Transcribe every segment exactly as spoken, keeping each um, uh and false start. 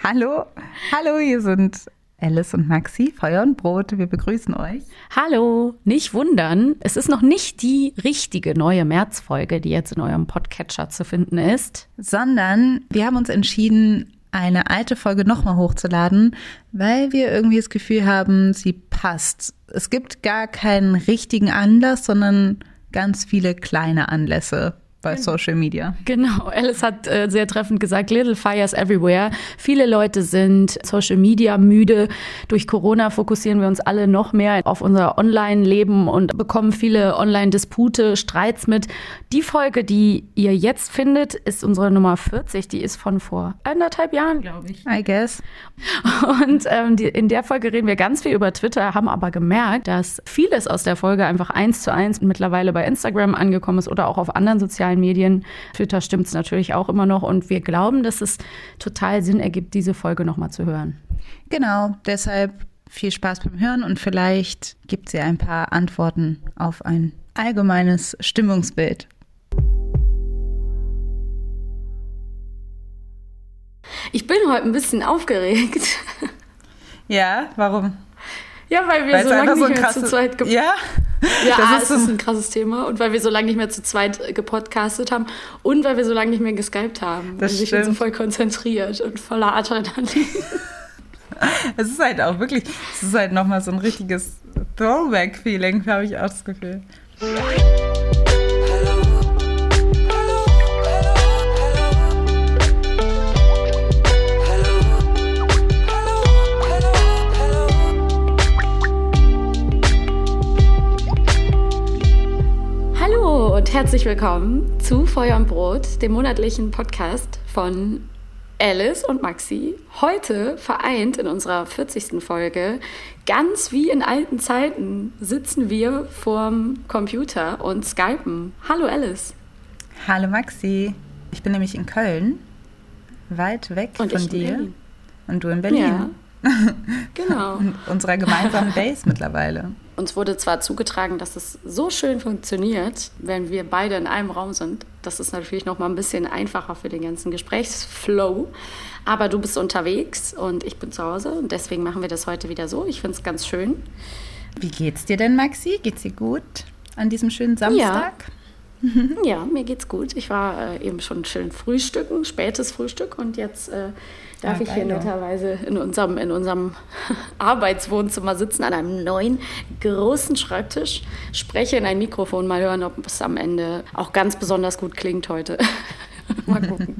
Hallo, hallo, hier sind Alice und Maxi, Feuer und Brot. Wir begrüßen euch. Hallo, nicht wundern, es ist noch nicht die richtige neue Märzfolge, die jetzt in eurem Podcatcher zu finden ist. Sondern wir haben uns entschieden, eine alte Folge nochmal hochzuladen, weil wir irgendwie das Gefühl haben, sie passt. Es gibt gar keinen richtigen Anlass, sondern ganz viele kleine Anlässe bei Social Media. Genau, Alice hat äh, sehr treffend gesagt, little fires everywhere. Viele Leute sind Social Media müde. Durch Corona fokussieren wir uns alle noch mehr auf unser Online-Leben und bekommen viele Online-Dispute, Streits mit. Die Folge, die ihr jetzt findet, ist unsere Nummer vierzig. Die ist von vor anderthalb Jahren, glaube ich. I guess. Und ähm, die, in der Folge reden wir ganz viel über Twitter, haben aber gemerkt, dass vieles aus der Folge einfach eins zu eins mittlerweile bei Instagram angekommen ist oder auch auf anderen sozialen Medien. Twitter stimmt es natürlich auch immer noch und wir glauben, dass es total Sinn ergibt, diese Folge nochmal zu hören. Genau, deshalb viel Spaß beim Hören und vielleicht gibt sie ein paar Antworten auf ein allgemeines Stimmungsbild. Ich bin heute ein bisschen aufgeregt. Ja, warum? Ja, weil wir weil so lange so nicht mehr krasse, zu zweit ge- Ja, ja das ist, ist, ist ein krasses Thema. Und weil wir so lange nicht mehr zu zweit gepodcastet haben und weil wir so lange nicht mehr geskypt haben. Das also ich bin so voll konzentriert und voller Adrenalin. Es ist halt auch wirklich, es ist halt nochmal so ein richtiges Throwback-Feeling, habe ich auch das Gefühl. Und herzlich willkommen zu Feuer und Brot, dem monatlichen Podcast von Alice und Maxi. Heute vereint in unserer vierzigsten Folge, ganz wie in alten Zeiten, sitzen wir vorm Computer und skypen. Hallo Alice. Hallo Maxi. Ich bin nämlich in Köln, weit weg und von ich dir. In Berlin. Und du in Berlin. Ja, genau. Und unserer gemeinsamen Base mittlerweile. Uns wurde zwar zugetragen, dass es so schön funktioniert, wenn wir beide in einem Raum sind. Das ist natürlich noch mal ein bisschen einfacher für den ganzen Gesprächsflow. Aber du bist unterwegs und ich bin zu Hause und deswegen machen wir das heute wieder so. Ich finde es ganz schön. Wie geht's dir denn, Maxi? Geht's dir gut an diesem schönen Samstag? Ja, ja, mir geht's gut. Ich war äh, eben schon schön frühstücken, spätes Frühstück und jetzt äh, darf ja, ich hier netterweise in unserem, in unserem Arbeitswohnzimmer sitzen, an einem neuen, großen Schreibtisch, spreche in ein Mikrofon, mal hören, ob es am Ende auch ganz besonders gut klingt heute. Mal gucken.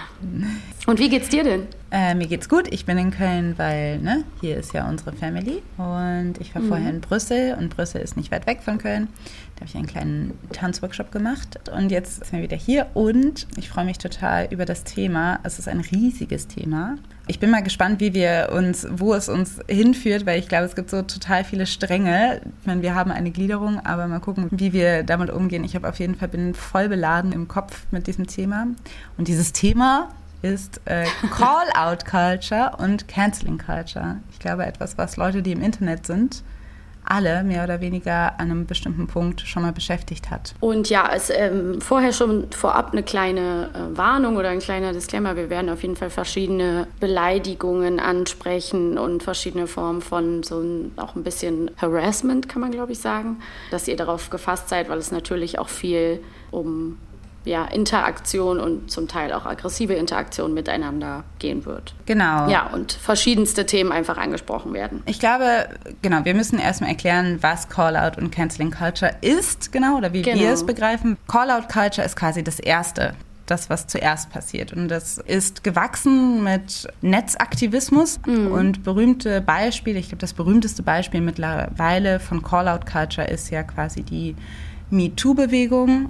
Und wie geht's dir denn? Äh, mir geht's gut. Ich bin in Köln, weil ne, hier ist ja unsere Family. Und ich war mhm. vorher in Brüssel und Brüssel ist nicht weit weg von Köln. Da habe ich einen kleinen Tanzworkshop gemacht und jetzt sind wir wieder hier und ich freue mich total über das Thema. Es ist ein riesiges Thema. Ich bin mal gespannt, wie wir uns, wo es uns hinführt, weil ich glaube, es gibt so total viele Stränge. Ich meine, wir haben eine Gliederung, aber mal gucken, wie wir damit umgehen. Ich habe auf jeden Fall bin voll beladen im Kopf mit diesem Thema und dieses Thema ist äh, Call-out-Culture und Canceling-Culture. Ich glaube, etwas, was Leute, die im Internet sind, alle mehr oder weniger an einem bestimmten Punkt schon mal beschäftigt hat. Und ja, es ähm, vorher schon vorab eine kleine äh, Warnung oder ein kleiner Disclaimer. Wir werden auf jeden Fall verschiedene Beleidigungen ansprechen und verschiedene Formen von so ein, auch ein bisschen Harassment, kann man glaube ich sagen, dass ihr darauf gefasst seid, weil es natürlich auch viel um ja, Interaktion und zum Teil auch aggressive Interaktion miteinander gehen wird. Genau. Ja, und verschiedenste Themen einfach angesprochen werden. Ich glaube, genau, wir müssen erstmal erklären, was Call-out und Canceling Culture ist, genau, oder wie genau. wir es begreifen. Call-out Culture ist quasi das Erste, das, was zuerst passiert. Und das ist gewachsen mit Netzaktivismus mhm. und berühmte Beispiele, ich glaube, das berühmteste Beispiel mittlerweile von Call-out Culture ist ja quasi die MeToo-Bewegung,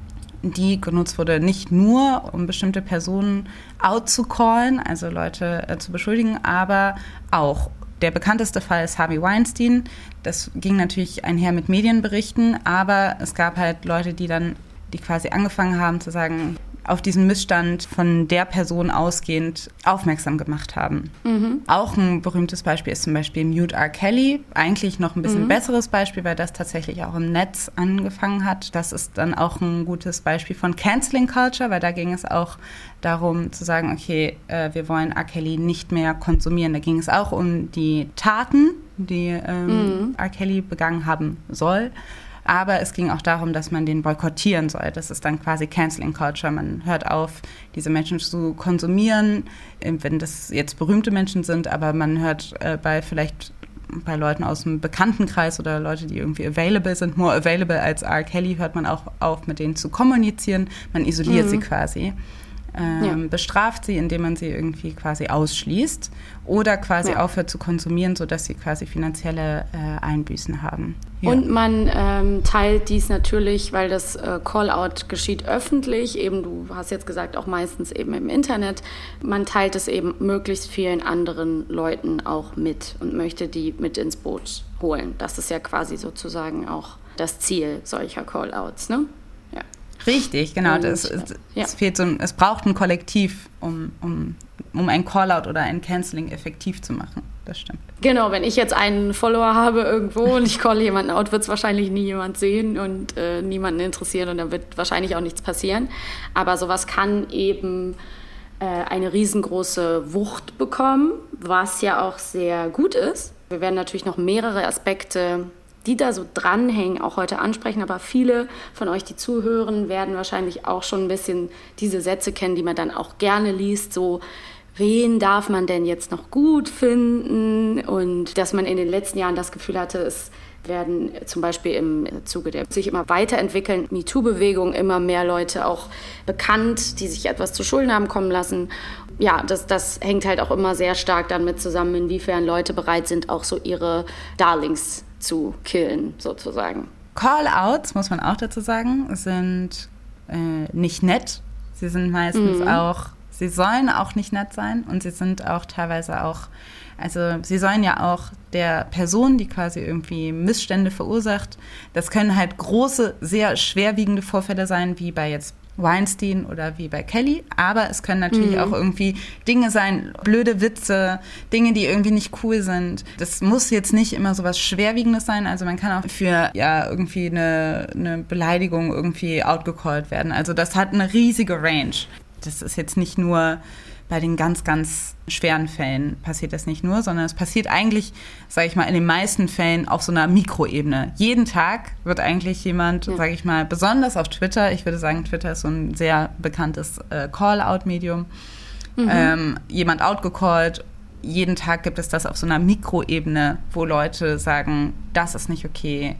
die genutzt wurde, nicht nur, um bestimmte Personen out zu callen, also Leute äh, zu beschuldigen, aber auch. Der bekannteste Fall ist Harvey Weinstein. Das ging natürlich einher mit Medienberichten, aber es gab halt Leute, die dann, die quasi angefangen haben zu sagen, auf diesen Missstand von der Person ausgehend aufmerksam gemacht haben. Mhm. Auch ein berühmtes Beispiel ist zum Beispiel Mute R. Kelly. Eigentlich noch ein bisschen mhm. besseres Beispiel, weil das tatsächlich auch im Netz angefangen hat. Das ist dann auch ein gutes Beispiel von Canceling Culture, weil da ging es auch darum zu sagen, okay, äh, wir wollen R. Kelly nicht mehr konsumieren. Da ging es auch um die Taten, die ähm, mhm. R. Kelly begangen haben soll. Aber es ging auch darum, dass man den boykottieren soll. Das ist dann quasi Canceling Culture. Man hört auf, diese Menschen zu konsumieren, wenn das jetzt berühmte Menschen sind, aber man hört äh, bei vielleicht bei Leuten aus dem Bekanntenkreis oder Leute, die irgendwie available sind, more available als R. Kelly, hört man auch auf, mit denen zu kommunizieren. Man isoliert mhm. sie quasi. Ähm, ja. Bestraft sie, indem man sie irgendwie quasi ausschließt oder quasi ja. aufhört zu konsumieren, sodass sie quasi finanzielle äh, Einbüßen haben. Ja. Und man ähm, teilt dies natürlich, weil das äh, Call-out geschieht öffentlich, eben du hast jetzt gesagt, auch meistens eben im Internet. Man teilt es eben möglichst vielen anderen Leuten auch mit und möchte die mit ins Boot holen. Das ist ja quasi sozusagen auch das Ziel solcher Call-outs, ne? Richtig, genau. Und, das, es, ja. es, fehlt so ein, es braucht ein Kollektiv, um, um, um ein Callout oder ein Canceling effektiv zu machen. Das stimmt. Genau, wenn ich jetzt einen Follower habe irgendwo und ich calle jemanden out, wird es wahrscheinlich nie jemand sehen und äh, niemanden interessieren und dann wird wahrscheinlich auch nichts passieren. Aber sowas kann eben äh, eine riesengroße Wucht bekommen, was ja auch sehr gut ist. Wir werden natürlich noch mehrere Aspekte, die da so dranhängen, auch heute ansprechen. Aber viele von euch, die zuhören, werden wahrscheinlich auch schon ein bisschen diese Sätze kennen, die man dann auch gerne liest, so, wen darf man denn jetzt noch gut finden? Und dass man in den letzten Jahren das Gefühl hatte, es werden zum Beispiel im Zuge der sich immer weiterentwickelnden MeToo-Bewegung immer mehr Leute auch bekannt, die sich etwas zu Schulden haben kommen lassen. Ja, das, das hängt halt auch immer sehr stark damit zusammen, inwiefern Leute bereit sind, auch so ihre Darlings zu killen, sozusagen. Call-outs, muss man auch dazu sagen, sind äh, nicht nett. Sie sind meistens mhm. auch, sie sollen auch nicht nett sein und sie sind auch teilweise auch, also sie sollen ja auch der Person, die quasi irgendwie Missstände verursacht, das können halt große, sehr schwerwiegende Vorfälle sein, wie bei jetzt Weinstein oder wie bei Kelly, aber es können natürlich mhm. auch irgendwie Dinge sein, blöde Witze, Dinge, die irgendwie nicht cool sind. Das muss jetzt nicht immer so was Schwerwiegendes sein, also man kann auch für ja irgendwie eine, eine Beleidigung irgendwie outgecallt werden. Also das hat eine riesige Range. Das ist jetzt nicht nur bei den ganz, ganz schweren Fällen passiert das nicht nur, sondern es passiert eigentlich, sage ich mal, in den meisten Fällen auf so einer Mikroebene. Jeden Tag wird eigentlich jemand, ja. sage ich mal, besonders auf Twitter, ich würde sagen, Twitter ist so ein sehr bekanntes äh, Call-out-Medium, mhm. ähm, jemand outgecallt. Jeden Tag gibt es das auf so einer Mikroebene, wo Leute sagen, das ist nicht okay.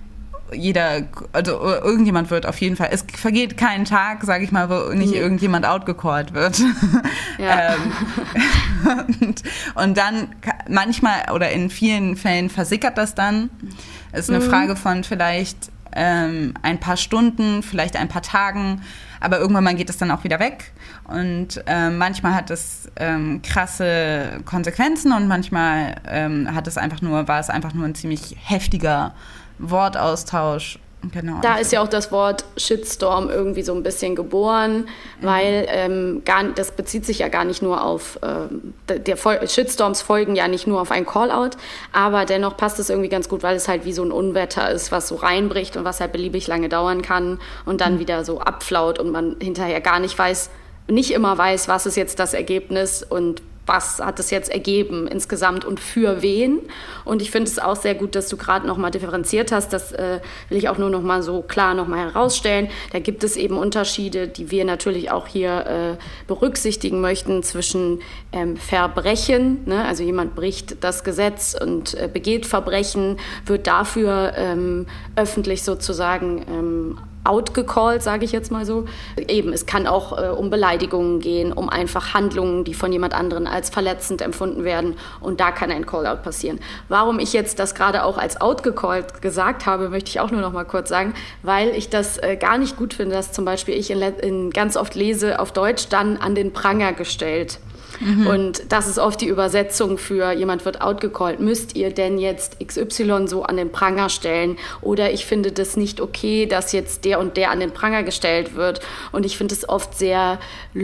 Jeder, also irgendjemand wird auf jeden Fall, es vergeht kein Tag, sage ich mal, wo nicht ja. irgendjemand outgecallt wird. Ja. ähm, und, und dann manchmal oder in vielen Fällen versickert das dann. Es ist eine mhm. Frage von vielleicht ähm, ein paar Stunden, vielleicht ein paar Tagen, aber irgendwann mal geht es dann auch wieder weg. Und ähm, manchmal hat es ähm, krasse Konsequenzen und manchmal ähm, hat es einfach nur, war es einfach nur ein ziemlich heftiger Wortaustausch. Genau. Da ist ja auch das Wort Shitstorm irgendwie so ein bisschen geboren, mhm. weil ähm, gar, das bezieht sich ja gar nicht nur auf, ähm, der Fol- Shitstorms folgen ja nicht nur auf ein Callout, aber dennoch passt es irgendwie ganz gut, weil es halt wie so ein Unwetter ist, was so reinbricht und was halt beliebig lange dauern kann und dann mhm. wieder so abflaut und man hinterher gar nicht weiß, nicht immer weiß, was ist jetzt das Ergebnis und was hat es jetzt ergeben insgesamt und für wen. Und ich finde es auch sehr gut, dass du gerade noch mal differenziert hast. Das äh, will ich auch nur noch mal so klar noch mal herausstellen. Da gibt es eben Unterschiede, die wir natürlich auch hier äh, berücksichtigen möchten zwischen ähm, Verbrechen, ne? Also jemand bricht das Gesetz und äh, begeht Verbrechen, wird dafür ähm, öffentlich sozusagen ähm, outgecallt, sage ich jetzt mal so. Eben, es kann auch äh, um Beleidigungen gehen, um einfach Handlungen, die von jemand anderen als verletzend empfunden werden. Und da kann ein Callout passieren. Warum ich jetzt das gerade auch als outgecallt gesagt habe, möchte ich auch nur noch mal kurz sagen, weil ich das äh, gar nicht gut finde, dass zum Beispiel ich in, in ganz oft lese auf Deutsch dann an den Pranger gestellt. Mhm. Und das ist oft die Übersetzung für jemand wird outgecallt. Müsst ihr denn jetzt X Y so an den Pranger stellen? Oder ich finde das nicht okay, dass jetzt der und der an den Pranger gestellt wird. Und ich finde es oft sehr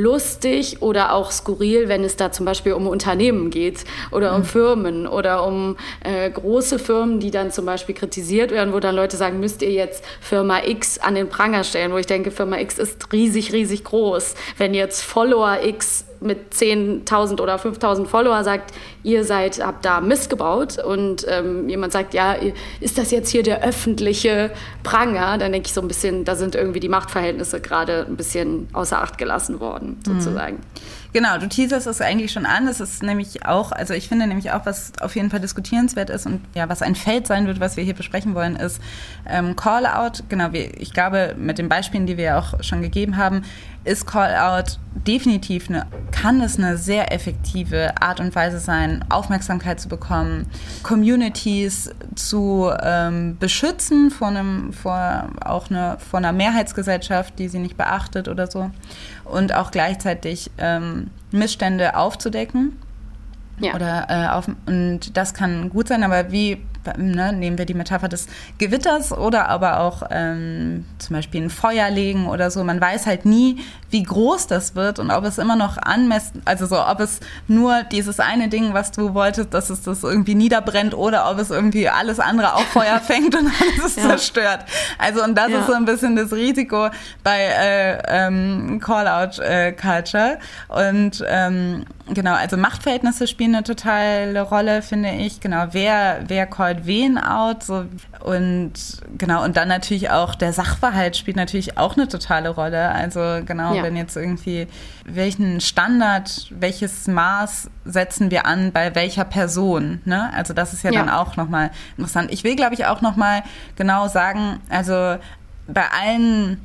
lustig oder auch skurril, wenn es da zum Beispiel um Unternehmen geht oder um mhm. Firmen oder um äh, große Firmen, die dann zum Beispiel kritisiert werden, wo dann Leute sagen, müsst ihr jetzt Firma X an den Pranger stellen? Wo ich denke, Firma X ist riesig, riesig groß. Wenn jetzt Follower X mit zehntausend oder fünftausend Follower sagt, ihr seid, habt da Mist gebaut und ähm, jemand sagt, ja, ist das jetzt hier der öffentliche Pranger? Dann denke ich so ein bisschen, da sind irgendwie die Machtverhältnisse gerade ein bisschen außer Acht gelassen worden, sozusagen. Mhm. Genau, du teaserst es eigentlich schon an. Das ist nämlich auch, also ich finde nämlich auch, was auf jeden Fall diskutierenswert ist und ja, was ein Feld sein wird, was wir hier besprechen wollen, ist ähm, Call-out. Genau, wie, ich glaube, mit den Beispielen, die wir ja auch schon gegeben haben, ist Call-out definitiv eine, kann es eine sehr effektive Art und Weise sein, Aufmerksamkeit zu bekommen, Communities zu ähm, beschützen vor einem, vor auch eine, vor einer Mehrheitsgesellschaft, die sie nicht beachtet oder so, und auch gleichzeitig ähm, Missstände aufzudecken. Ja. Oder äh, auf, und das kann gut sein, aber wie, ne, nehmen wir die Metapher des Gewitters oder aber auch ähm, zum Beispiel ein Feuer legen oder so. Man weiß halt nie, wie groß das wird und ob es immer noch anmessen, also so, ob es nur dieses eine Ding, was du wolltest, dass es das irgendwie niederbrennt oder ob es irgendwie alles andere auch Feuer fängt und alles ist ja. zerstört. Also und das ja. ist so ein bisschen das Risiko bei äh, ähm, Call-out-Culture. Äh, und ähm, genau, also Machtverhältnisse spielen eine totale Rolle, finde ich. Genau, wer, wer callt wen out, so, und genau, und dann natürlich auch der Sachverhalt spielt natürlich auch eine totale Rolle. Also genau, ja. wenn jetzt irgendwie, welchen Standard, welches Maß setzen wir an bei welcher Person, ne? Also das ist ja, ja. dann auch nochmal interessant. Ich will, glaube ich, auch nochmal genau sagen, also bei allen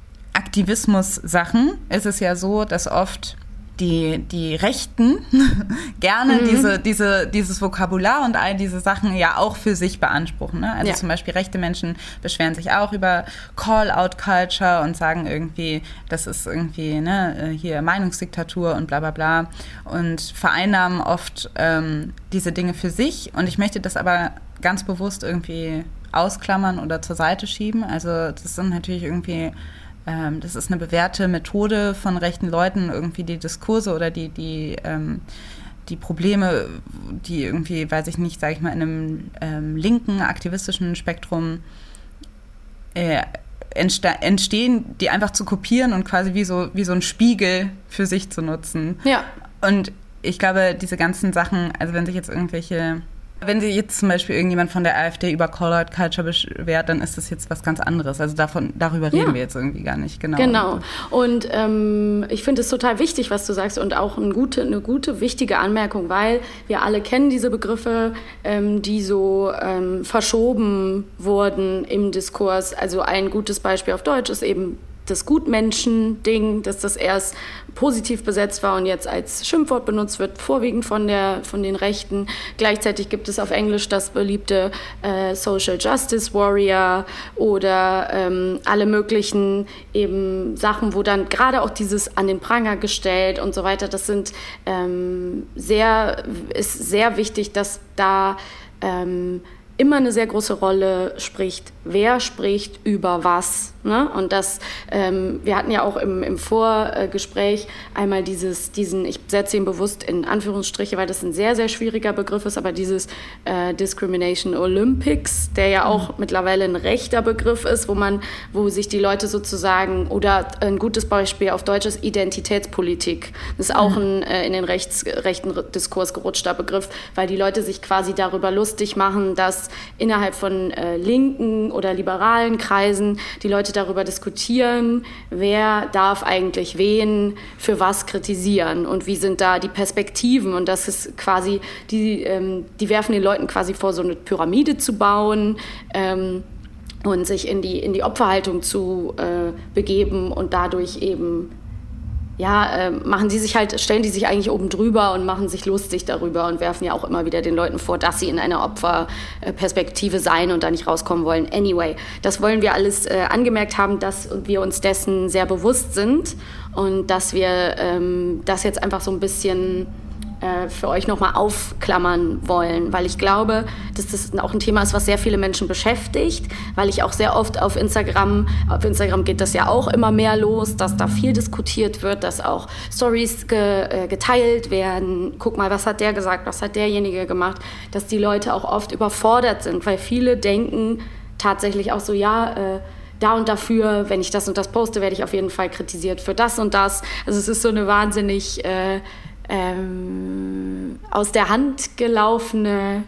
Aktivismus-Sachen ist es ja so, dass oft die, die Rechten gerne mhm. diese, diese, dieses Vokabular und all diese Sachen ja auch für sich beanspruchen. Ne? Also ja. zum Beispiel rechte Menschen beschweren sich auch über Call-out-Culture und sagen irgendwie, das ist irgendwie ne, hier Meinungsdiktatur und bla bla bla und vereinnahmen oft ähm, diese Dinge für sich. Und ich möchte das aber ganz bewusst irgendwie ausklammern oder zur Seite schieben. Also das sind natürlich irgendwie das ist eine bewährte Methode von rechten Leuten, irgendwie die Diskurse oder die, die, ähm, die Probleme, die irgendwie, weiß ich nicht, sage ich mal, in einem ähm, linken, aktivistischen Spektrum äh, entste- entstehen, die einfach zu kopieren und quasi wie so, wie so ein Spiegel für sich zu nutzen. Ja. Und ich glaube, diese ganzen Sachen, also wenn sich jetzt irgendwelche Wenn sich jetzt zum Beispiel irgendjemand von der AfD über Call-out-Culture beschwert, dann ist das jetzt was ganz anderes. Also davon, darüber reden ja. wir jetzt irgendwie gar nicht. Genau. Genau. Und ähm, ich finde es total wichtig, was du sagst und auch eine gute, eine gute, wichtige Anmerkung, weil wir alle kennen diese Begriffe, ähm, die so ähm, verschoben wurden im Diskurs. Also ein gutes Beispiel auf Deutsch ist eben das Gutmenschen-Ding, dass das erst positiv besetzt war und jetzt als Schimpfwort benutzt wird, vorwiegend von, der, von den Rechten. Gleichzeitig gibt es auf Englisch das beliebte äh, Social Justice Warrior oder ähm, alle möglichen eben Sachen, wo dann gerade auch dieses an den Pranger gestellt und so weiter, das sind ähm, sehr, ist sehr wichtig, dass da ähm, immer eine sehr große Rolle spricht, wer spricht über was. Ne? Und das, ähm, wir hatten ja auch im, im Vorgespräch einmal dieses, diesen, ich setze ihn bewusst in Anführungsstriche, weil das ein sehr, sehr schwieriger Begriff ist, aber dieses äh, Discrimination Olympics, der ja auch mhm. mittlerweile ein rechter Begriff ist, wo man, wo sich die Leute sozusagen, oder ein gutes Beispiel auf Deutsch ist Identitätspolitik. Das ist auch mhm. ein äh, in den rechts, rechten Diskurs gerutschter Begriff, weil die Leute sich quasi darüber lustig machen, dass innerhalb von äh, linken oder liberalen Kreisen die Leute darüber diskutieren, wer darf eigentlich wen für was kritisieren und wie sind da die Perspektiven. Und das ist quasi, die, ähm, die werfen den Leuten quasi vor, so eine Pyramide zu bauen ähm, und sich in die, in die Opferhaltung zu äh, begeben und dadurch eben ja, äh, machen die sich halt, stellen die sich eigentlich oben drüber und machen sich lustig darüber und werfen ja auch immer wieder den Leuten vor, dass sie in einer Opferperspektive seien und da nicht rauskommen wollen. Anyway, das wollen wir alles äh, angemerkt haben, dass wir uns dessen sehr bewusst sind und dass wir ähm, das jetzt einfach so ein bisschen äh, für euch nochmal aufklammern wollen, weil ich glaube, dass das auch ein Thema ist, was sehr viele Menschen beschäftigt, weil ich auch sehr oft auf Instagram, auf Instagram geht das ja auch immer mehr los, dass da viel diskutiert wird, dass auch Stories ge, äh, geteilt werden. Guck mal, was hat der gesagt, was hat derjenige gemacht, dass die Leute auch oft überfordert sind, weil viele denken tatsächlich auch so, ja, äh, da und dafür, wenn ich das und das poste, werde ich auf jeden Fall kritisiert für das und das. Also es ist so eine wahnsinnig äh, ähm, aus der Hand gelaufene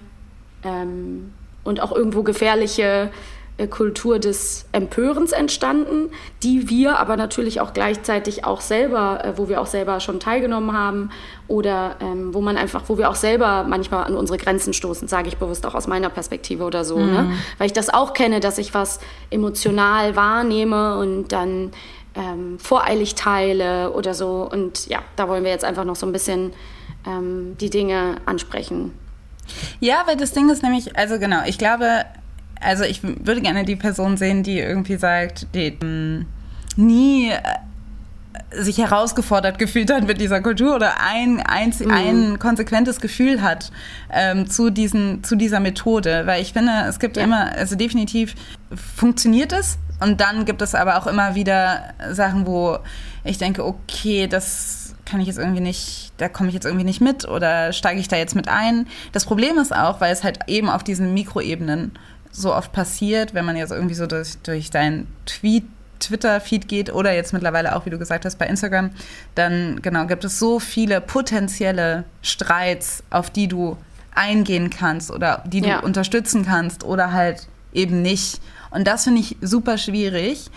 ähm, und auch irgendwo gefährliche äh, Kultur des Empörens entstanden, die wir aber natürlich auch gleichzeitig auch selber, äh, wo wir auch selber schon teilgenommen haben oder ähm, wo man einfach, wo wir auch selber manchmal an unsere Grenzen stoßen, sage ich bewusst auch aus meiner Perspektive oder so, mhm. ne? Weil ich das auch kenne, dass ich was emotional wahrnehme und dann ähm, voreilig teile oder so und ja, da wollen wir jetzt einfach noch so ein bisschen ähm, die Dinge ansprechen. Ja, weil das Ding ist nämlich, also genau, ich glaube, also ich würde gerne die Person sehen, die irgendwie sagt, die mh, nie äh, sich herausgefordert gefühlt hat mit dieser Kultur oder ein, ein, mhm. ein konsequentes Gefühl hat ähm, zu, diesen, zu dieser Methode. Weil ich finde, es gibt ja. immer, also definitiv funktioniert es und dann gibt es aber auch immer wieder Sachen, wo ich denke, okay, das kann ich jetzt irgendwie nicht, da komme ich jetzt irgendwie nicht mit oder steige ich da jetzt mit ein. Das Problem ist auch, weil es halt eben auf diesen Mikroebenen so oft passiert, wenn man jetzt irgendwie so durch, durch deinen Tweet, Twitter-Feed geht oder jetzt mittlerweile auch, wie du gesagt hast, bei Instagram, dann genau gibt es so viele potenzielle Streits, auf die du eingehen kannst oder die du ja. unterstützen kannst oder halt eben nicht. Und das finde ich super schwierig.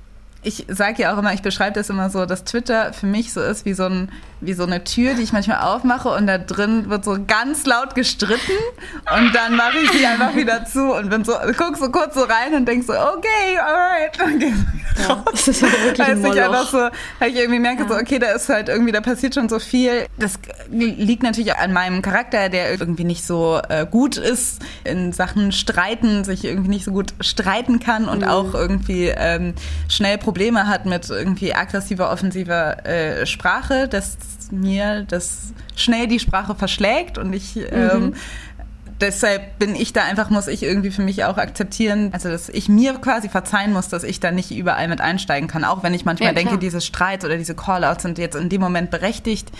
Ich sage ja auch immer, ich beschreibe das immer so, dass Twitter für mich so ist wie so, ein, wie so eine Tür, die ich manchmal aufmache und da drin wird so ganz laut gestritten und dann mache ich sie einfach wieder zu und bin so, guck so kurz so rein und denk so, okay, alright. Okay. Ja, das ist wirklich ein Moloch. Ich einfach so, weil ich irgendwie merke, ja. so, okay, da ist halt irgendwie, da passiert schon so viel. Das liegt natürlich an meinem Charakter, der irgendwie nicht so äh, gut ist in Sachen Streiten, sich irgendwie nicht so gut streiten kann und mhm. auch irgendwie ähm, schnell Probleme hat mit irgendwie aggressiver, offensiver äh, Sprache, dass mir das schnell die Sprache verschlägt und ich mhm. ähm, deshalb bin ich da einfach, muss ich irgendwie für mich auch akzeptieren, also dass ich mir quasi verzeihen muss, dass ich da nicht überall mit einsteigen kann, auch wenn ich manchmal ja, denke, diese Streits oder diese Callouts sind jetzt in dem Moment berechtigt.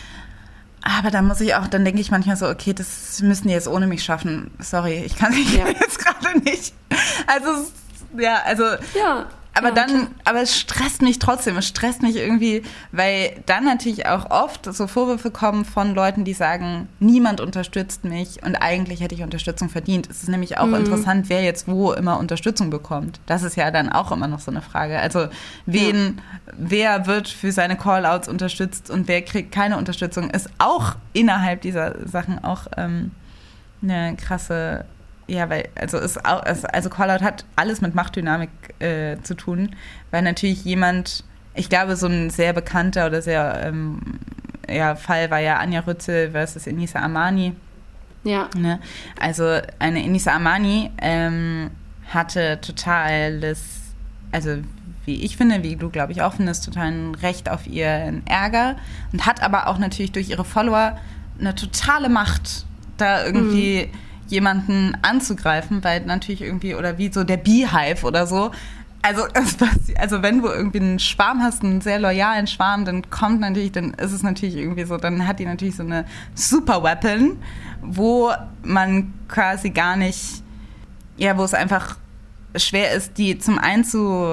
Aber dann muss ich auch, dann denke ich manchmal so, okay, das müssen die jetzt ohne mich schaffen. Sorry, ich kann es ja. jetzt gerade nicht. Also, ja, also... Ja. Aber ja, dann, klar. aber es stresst mich trotzdem, es stresst mich irgendwie, weil dann natürlich auch oft so Vorwürfe kommen von Leuten, die sagen, niemand unterstützt mich und eigentlich hätte ich Unterstützung verdient. Es ist nämlich auch mhm. interessant, wer jetzt wo immer Unterstützung bekommt. Das ist ja dann auch immer noch so eine Frage. Also wen, ja. wer wird für seine Callouts unterstützt und wer kriegt keine Unterstützung, ist auch innerhalb dieser Sachen auch ähm, eine krasse... Ja, weil, also, ist auch, also Callout hat alles mit Machtdynamik äh, zu tun, weil natürlich jemand, ich glaube, so ein sehr bekannter oder sehr, ähm, ja, Fall war ja Anja Rützel versus Enisa Amani. Ja. Ne? Also, eine Enisa Amani ähm, hatte totales, also, wie ich finde, wie du, glaube ich, auch findest, totalen Recht auf ihren Ärger und hat aber auch natürlich durch ihre Follower eine totale Macht, da irgendwie... Mhm. jemanden anzugreifen, weil natürlich irgendwie, oder wie so der Beehive oder so, also, also wenn du irgendwie einen Schwarm hast, einen sehr loyalen Schwarm, dann kommt natürlich, dann ist es natürlich irgendwie so, dann hat die natürlich so eine Super-Weapon, wo man quasi gar nicht, ja, wo es einfach schwer ist, die zum einen zu,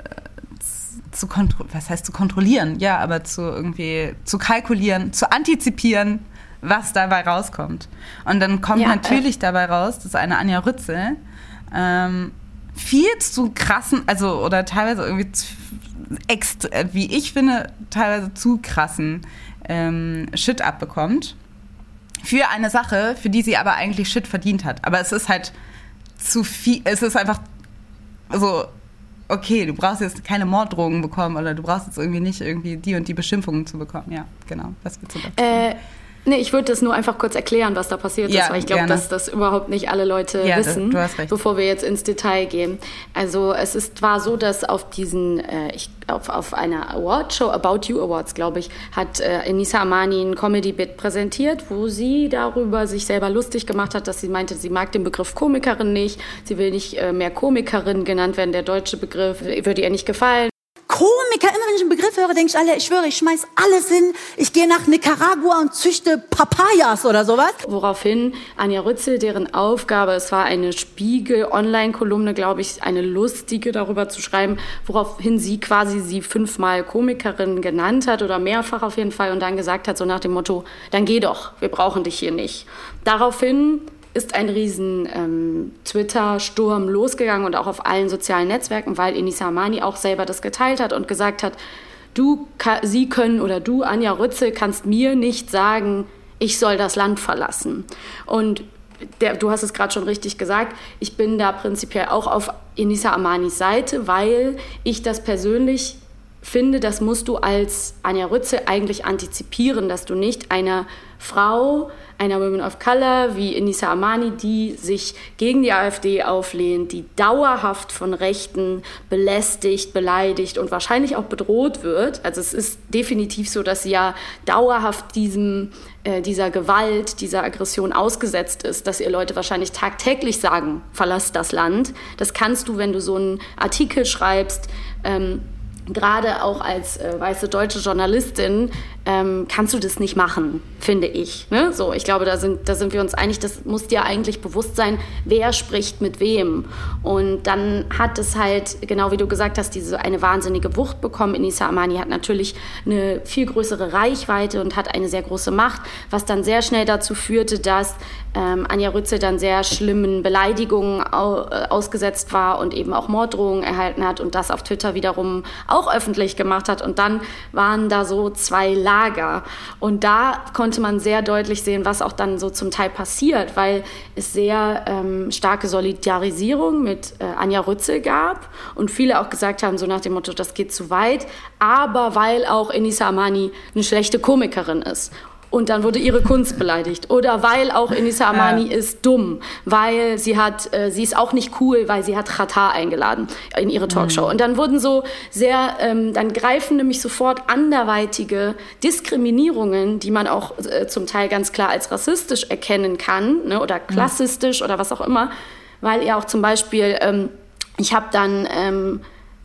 zu kontro- was heißt zu kontrollieren, ja, aber zu irgendwie, zu kalkulieren, zu antizipieren, was dabei rauskommt. Und dann kommt ja, natürlich äh. dabei raus, dass eine Anja Rützel ähm, viel zu krassen, also oder teilweise irgendwie zu, ext, wie ich finde, teilweise zu krassen ähm, Shit abbekommt. Für eine Sache, für die sie aber eigentlich Shit verdient hat. Aber es ist halt zu viel, es ist einfach so okay, du brauchst jetzt keine Morddrohungen bekommen oder du brauchst jetzt irgendwie nicht irgendwie die und die Beschimpfungen zu bekommen. Ja, genau. Was willst du dazu sagen? Äh, nee, ich würde das nur einfach kurz erklären, was da passiert ja, ist, weil ich glaube, dass das überhaupt nicht alle Leute ja, wissen, du hast recht. Bevor wir jetzt ins Detail gehen. Also es ist, war so, dass auf diesen, äh, ich, auf, auf einer Awardshow, About You Awards, glaube ich, hat äh, Enisa Amani ein Comedy-Bit präsentiert, wo sie darüber sich selber lustig gemacht hat, dass sie meinte, sie mag den Begriff Komikerin nicht, sie will nicht äh, mehr Komikerin genannt werden, der deutsche Begriff würde ihr nicht gefallen. Komiker, immer wenn ich einen Begriff höre, denke ich, alle, ich schwöre, ich schmeiß alles hin, ich gehe nach Nicaragua und züchte Papayas oder sowas. Woraufhin Anja Rützel, deren Aufgabe, es war eine Spiegel-Online-Kolumne, glaube ich, eine lustige darüber zu schreiben, woraufhin sie quasi sie fünfmal Komikerin genannt hat oder mehrfach auf jeden Fall und dann gesagt hat, so nach dem Motto, dann geh doch, wir brauchen dich hier nicht. Daraufhin ist ein riesen ähm, Twitter-Sturm losgegangen und auch auf allen sozialen Netzwerken, weil Enisa Amani auch selber das geteilt hat und gesagt hat, du, sie können oder du, Anja Rützel, kannst mir nicht sagen, ich soll das Land verlassen. Und der, du hast es gerade schon richtig gesagt, ich bin da prinzipiell auch auf Enisa Amanis Seite, weil ich das persönlich finde, das musst du als Anja Rützel eigentlich antizipieren, dass du nicht einer Frau, einer Woman of Color wie Enisa Amani, die sich gegen die AfD auflehnt, die dauerhaft von Rechten belästigt, beleidigt und wahrscheinlich auch bedroht wird. Also es ist definitiv so, dass sie ja dauerhaft diesem, äh, dieser Gewalt, dieser Aggression ausgesetzt ist, dass ihr Leute wahrscheinlich tagtäglich sagen, verlass das Land. Das kannst du, wenn du so einen Artikel schreibst, ähm, gerade auch als äh, weiße deutsche Journalistin ähm, kannst du das nicht machen, finde ich. Ne? So, ich glaube, da sind, da sind wir uns einig, das muss dir eigentlich bewusst sein, wer spricht mit wem. Und dann hat es halt, genau wie du gesagt hast, diese eine wahnsinnige Wucht bekommen. Enisa Amani hat natürlich eine viel größere Reichweite und hat eine sehr große Macht, was dann sehr schnell dazu führte, dass ähm, Anja Rützel dann sehr schlimmen Beleidigungen au- äh, ausgesetzt war und eben auch Morddrohungen erhalten hat und das auf Twitter wiederum auch öffentlich gemacht hat. Und dann waren da so zwei Lager. Und da konnte man sehr deutlich sehen, was auch dann so zum Teil passiert, weil es sehr ähm, starke Solidarisierung mit äh, Anja Rützel gab und viele auch gesagt haben, so nach dem Motto, das geht zu weit, aber weil auch Enisa Amani eine schlechte Komikerin ist. Und dann wurde ihre Kunst beleidigt. Oder weil auch Enisa Amani ja. ist dumm, weil sie hat, äh, sie ist auch nicht cool, weil sie hat Xatar eingeladen in ihre Talkshow. Mhm. Und dann wurden so sehr, ähm, dann greifen nämlich sofort anderweitige Diskriminierungen, die man auch äh, zum Teil ganz klar als rassistisch erkennen kann, ne, oder klassistisch mhm. oder was auch immer, weil ihr auch zum Beispiel, ähm, ich habe dann ähm,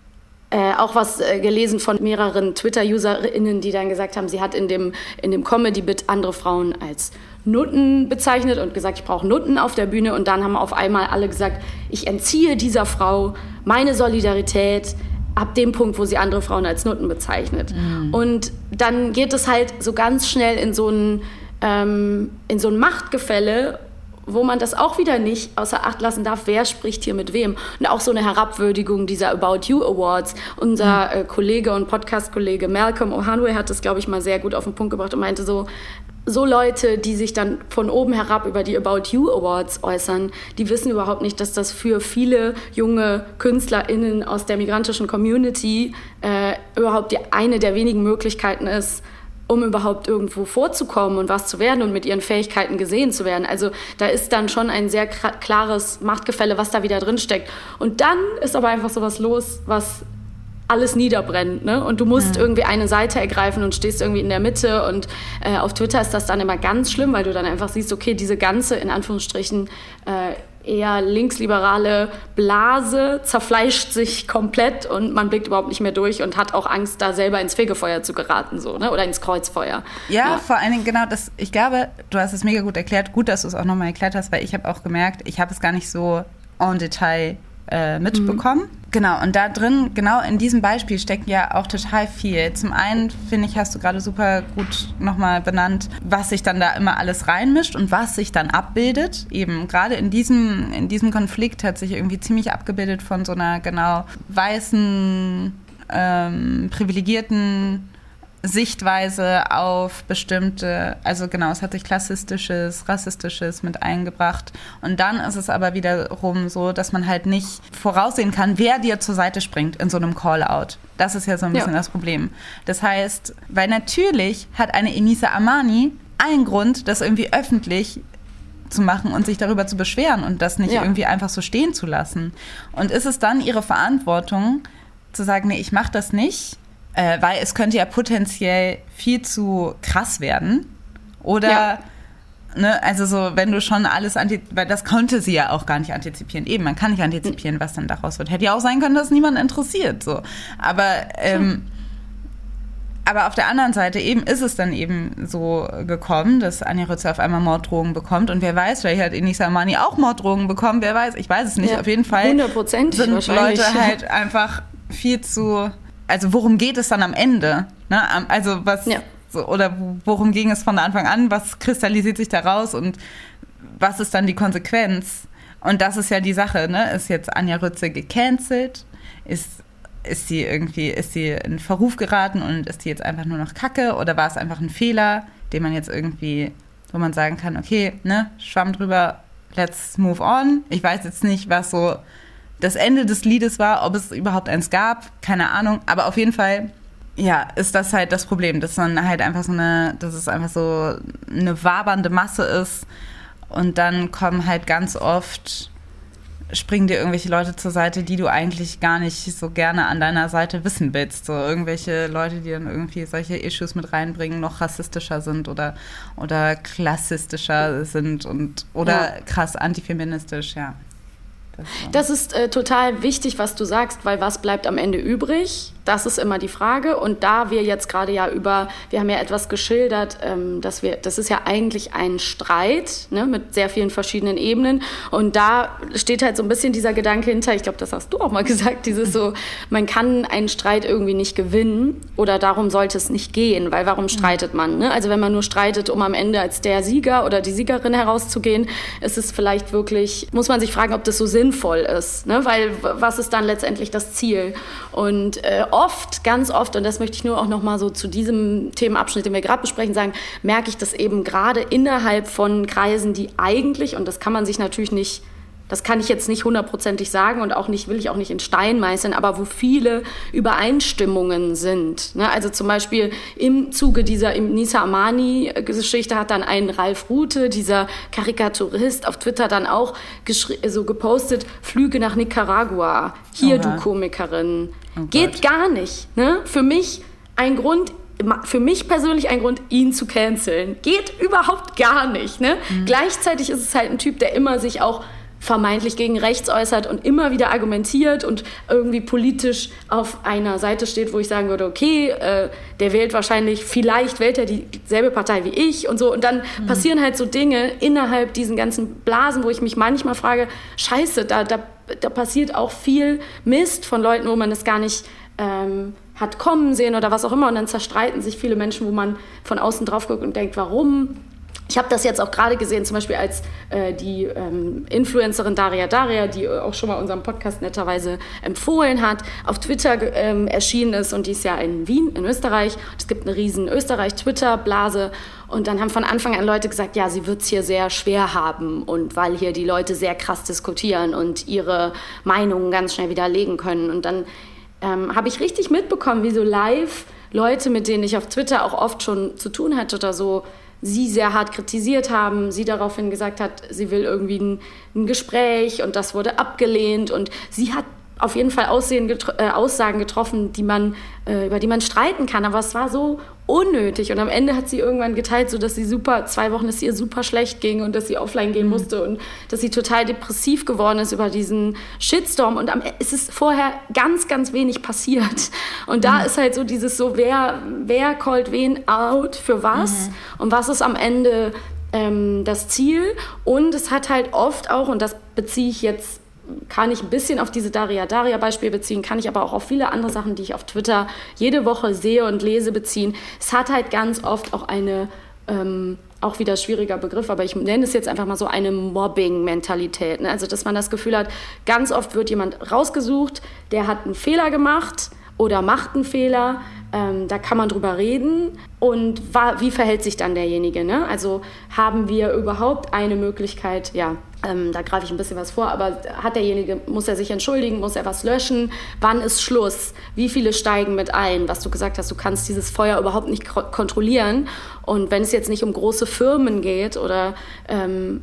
Äh, auch was äh, gelesen von mehreren Twitter-UserInnen, die dann gesagt haben, sie hat in dem, in dem Comedy-Bit andere Frauen als Nutten bezeichnet und gesagt, ich brauche Nutten auf der Bühne. Und dann haben auf einmal alle gesagt, ich entziehe dieser Frau meine Solidarität ab dem Punkt, wo sie andere Frauen als Nutten bezeichnet. Mhm. Und dann geht es halt so ganz schnell in so ein, ähm, in so ein Machtgefälle, wo man das auch wieder nicht außer Acht lassen darf, wer spricht hier mit wem. Und auch so eine Herabwürdigung dieser About You Awards. Unser äh, Kollege und Podcast-Kollege Malcolm Ohanwe hat das, glaube ich, mal sehr gut auf den Punkt gebracht und meinte so, so Leute, die sich dann von oben herab über die About You Awards äußern, die wissen überhaupt nicht, dass das für viele junge KünstlerInnen aus der migrantischen Community äh, überhaupt die, eine der wenigen Möglichkeiten ist, um überhaupt irgendwo vorzukommen und was zu werden und mit ihren Fähigkeiten gesehen zu werden. Also da ist dann schon ein sehr klares Machtgefälle, was da wieder drin steckt. Und dann ist aber einfach sowas los, was alles niederbrennt, ne? Und du musst ja. irgendwie eine Seite ergreifen und stehst irgendwie in der Mitte. Und äh, auf Twitter ist das dann immer ganz schlimm, weil du dann einfach siehst, okay, diese ganze, in Anführungsstrichen, äh, eher linksliberale Blase zerfleischt sich komplett und man blickt überhaupt nicht mehr durch und hat auch Angst, da selber ins Fegefeuer zu geraten, so, ne? Oder ins Kreuzfeuer. Ja, ja, vor allen Dingen, genau, das, ich glaube, du hast es mega gut erklärt. Gut, dass du es auch nochmal erklärt hast, weil ich habe auch gemerkt, ich habe es gar nicht so en Detail äh, mitbekommen. Mhm. Genau, und da drin, genau in diesem Beispiel steckt ja auch total viel. Zum einen, finde ich, hast du gerade super gut nochmal benannt, was sich dann da immer alles reinmischt und was sich dann abbildet. Eben gerade in diesem, in diesem Konflikt hat sich irgendwie ziemlich abgebildet von so einer genau weißen, ähm, privilegierten Sichtweise auf bestimmte, also genau, es hat sich Klassistisches, Rassistisches mit eingebracht. Und dann ist es aber wiederum so, dass man halt nicht voraussehen kann, wer dir zur Seite springt in so einem Call-out. Das ist ja so ein bisschen ja. das Problem. Das heißt, weil natürlich hat eine Enisa Amani einen Grund, das irgendwie öffentlich zu machen und sich darüber zu beschweren und das nicht ja. irgendwie einfach so stehen zu lassen. Und ist es dann ihre Verantwortung, zu sagen, nee, ich mache das nicht, Äh, weil es könnte ja potenziell viel zu krass werden. Oder, ja. ne, also so, wenn du schon alles, anti- weil das konnte sie ja auch gar nicht antizipieren. Eben, man kann nicht antizipieren, was dann daraus wird. Hätte ja auch sein können, dass es niemanden interessiert. So. Aber, ähm, aber auf der anderen Seite eben ist es dann eben so gekommen, dass Anja Rützel auf einmal Morddrohungen bekommt. Und wer weiß, vielleicht hat Enisa Amani auch Morddrohungen bekommen. Wer weiß, ich weiß es nicht. Ja, auf jeden Fall hundert Prozent sind Leute halt einfach viel zu... Also worum geht es dann am Ende? Ne? Also was ja. so, oder worum ging es von Anfang an? Was kristallisiert sich daraus und was ist dann die Konsequenz? Und das ist ja die Sache, ne? Ist jetzt Anja Rützel gecancelt? Ist, ist sie irgendwie, ist sie in Verruf geraten und ist die jetzt einfach nur noch Kacke? Oder war es einfach ein Fehler, den man jetzt irgendwie, wo man sagen kann, okay, ne, Schwamm drüber, let's move on. Ich weiß jetzt nicht, was so das Ende des Liedes war, ob es überhaupt eins gab, keine Ahnung. Aber auf jeden Fall, ja, ist das halt das Problem, dass man halt einfach so eine, dass es einfach so eine wabernde Masse ist. Und dann kommen halt ganz oft, springen dir irgendwelche Leute zur Seite, die du eigentlich gar nicht so gerne an deiner Seite wissen willst. So irgendwelche Leute, die dann irgendwie solche Issues mit reinbringen, noch rassistischer sind oder, oder klassistischer sind und oder ja. krass antifeministisch, ja. Das ist äh, total wichtig, was du sagst, weil was bleibt am Ende übrig? Das ist immer die Frage. Und da wir jetzt gerade ja über, wir haben ja etwas geschildert, ähm, dass wir, das ist ja eigentlich ein Streit, ne, mit sehr vielen verschiedenen Ebenen. Und da steht halt so ein bisschen dieser Gedanke hinter, ich glaube, das hast du auch mal gesagt, dieses so, man kann einen Streit irgendwie nicht gewinnen oder darum sollte es nicht gehen, weil warum streitet man? Ne? Also wenn man nur streitet, um am Ende als der Sieger oder die Siegerin herauszugehen, ist es vielleicht wirklich, muss man sich fragen, ob das so sinnvoll ist, ne? Weil was ist dann letztendlich das Ziel? Und äh, oft, ganz oft, und das möchte ich nur auch noch mal so zu diesem Themenabschnitt, den wir gerade besprechen, sagen, merke ich das eben gerade innerhalb von Kreisen, die eigentlich, und das kann man sich natürlich nicht, das kann ich jetzt nicht hundertprozentig sagen und auch nicht, will ich auch nicht in Stein meißeln, aber wo viele Übereinstimmungen sind. Ne? Also zum Beispiel im Zuge dieser Enisa Amani-Geschichte hat dann ein Ralf Rute, dieser Karikaturist, auf Twitter dann auch geschri- so gepostet, Flüge nach Nicaragua, hier oh, ja. du Komikerin. Oh Geht gar nicht. Ne? Für mich ein Grund, für mich persönlich ein Grund, ihn zu canceln. Geht überhaupt gar nicht. Ne? Mhm. Gleichzeitig ist es halt ein Typ, der immer sich auch vermeintlich gegen rechts äußert und immer wieder argumentiert und irgendwie politisch auf einer Seite steht, wo ich sagen würde, okay, äh, der wählt wahrscheinlich, vielleicht wählt er dieselbe Partei wie ich und so. Und dann mhm. passieren halt so Dinge innerhalb diesen ganzen Blasen, wo ich mich manchmal frage, scheiße, da, da, da passiert auch viel Mist von Leuten, wo man das gar nicht ähm, hat kommen sehen oder was auch immer. Und dann zerstreiten sich viele Menschen, wo man von außen drauf guckt und denkt, warum? Ich habe das jetzt auch gerade gesehen, zum Beispiel als äh, die ähm, Influencerin Daria Daria, die auch schon mal unseren Podcast netterweise empfohlen hat, auf Twitter ähm, erschienen ist und die ist ja in Wien, in Österreich. Es gibt eine riesen Österreich-Twitter-Blase und dann haben von Anfang an Leute gesagt, ja, sie wird es hier sehr schwer haben und weil hier die Leute sehr krass diskutieren und ihre Meinungen ganz schnell widerlegen können. Und dann ähm, habe ich richtig mitbekommen, wie so live Leute, mit denen ich auf Twitter auch oft schon zu tun hatte oder so, sie sehr hart kritisiert haben, sie daraufhin gesagt hat, sie will irgendwie ein, ein Gespräch und das wurde abgelehnt und sie hat auf jeden Fall Aussehen getro- äh, Aussagen getroffen, die man, äh, über die man streiten kann, aber es war so unnötig und am Ende hat sie irgendwann geteilt, so dass sie super, zwei Wochen, dass es ihr super schlecht ging und dass sie offline gehen musste und dass sie total depressiv geworden ist über diesen Shitstorm und am Ende ist es vorher ganz, ganz wenig passiert und da mhm. ist halt so dieses so, wer, wer callt wen out für was mhm. und was ist am Ende ähm, das Ziel und es hat halt oft auch, und das beziehe ich jetzt kann ich ein bisschen auf diese Daria Daria Beispiel beziehen, kann ich aber auch auf viele andere Sachen, die ich auf Twitter jede Woche sehe und lese, beziehen. Es hat halt ganz oft auch eine, ähm, auch wieder schwieriger Begriff, aber ich nenne es jetzt einfach mal so eine Mobbing-Mentalität. Ne? Also, dass man das Gefühl hat, ganz oft wird jemand rausgesucht, der hat einen Fehler gemacht oder macht einen Fehler, Ähm, da kann man drüber reden. Und wa- wie verhält sich dann derjenige? Ne? Also haben wir überhaupt eine Möglichkeit, ja, ähm, da greife ich ein bisschen was vor, aber hat derjenige, muss er sich entschuldigen, muss er was löschen? Wann ist Schluss? Wie viele steigen mit ein? Was du gesagt hast, du kannst dieses Feuer überhaupt nicht k- kontrollieren. Und wenn es jetzt nicht um große Firmen geht oder ähm,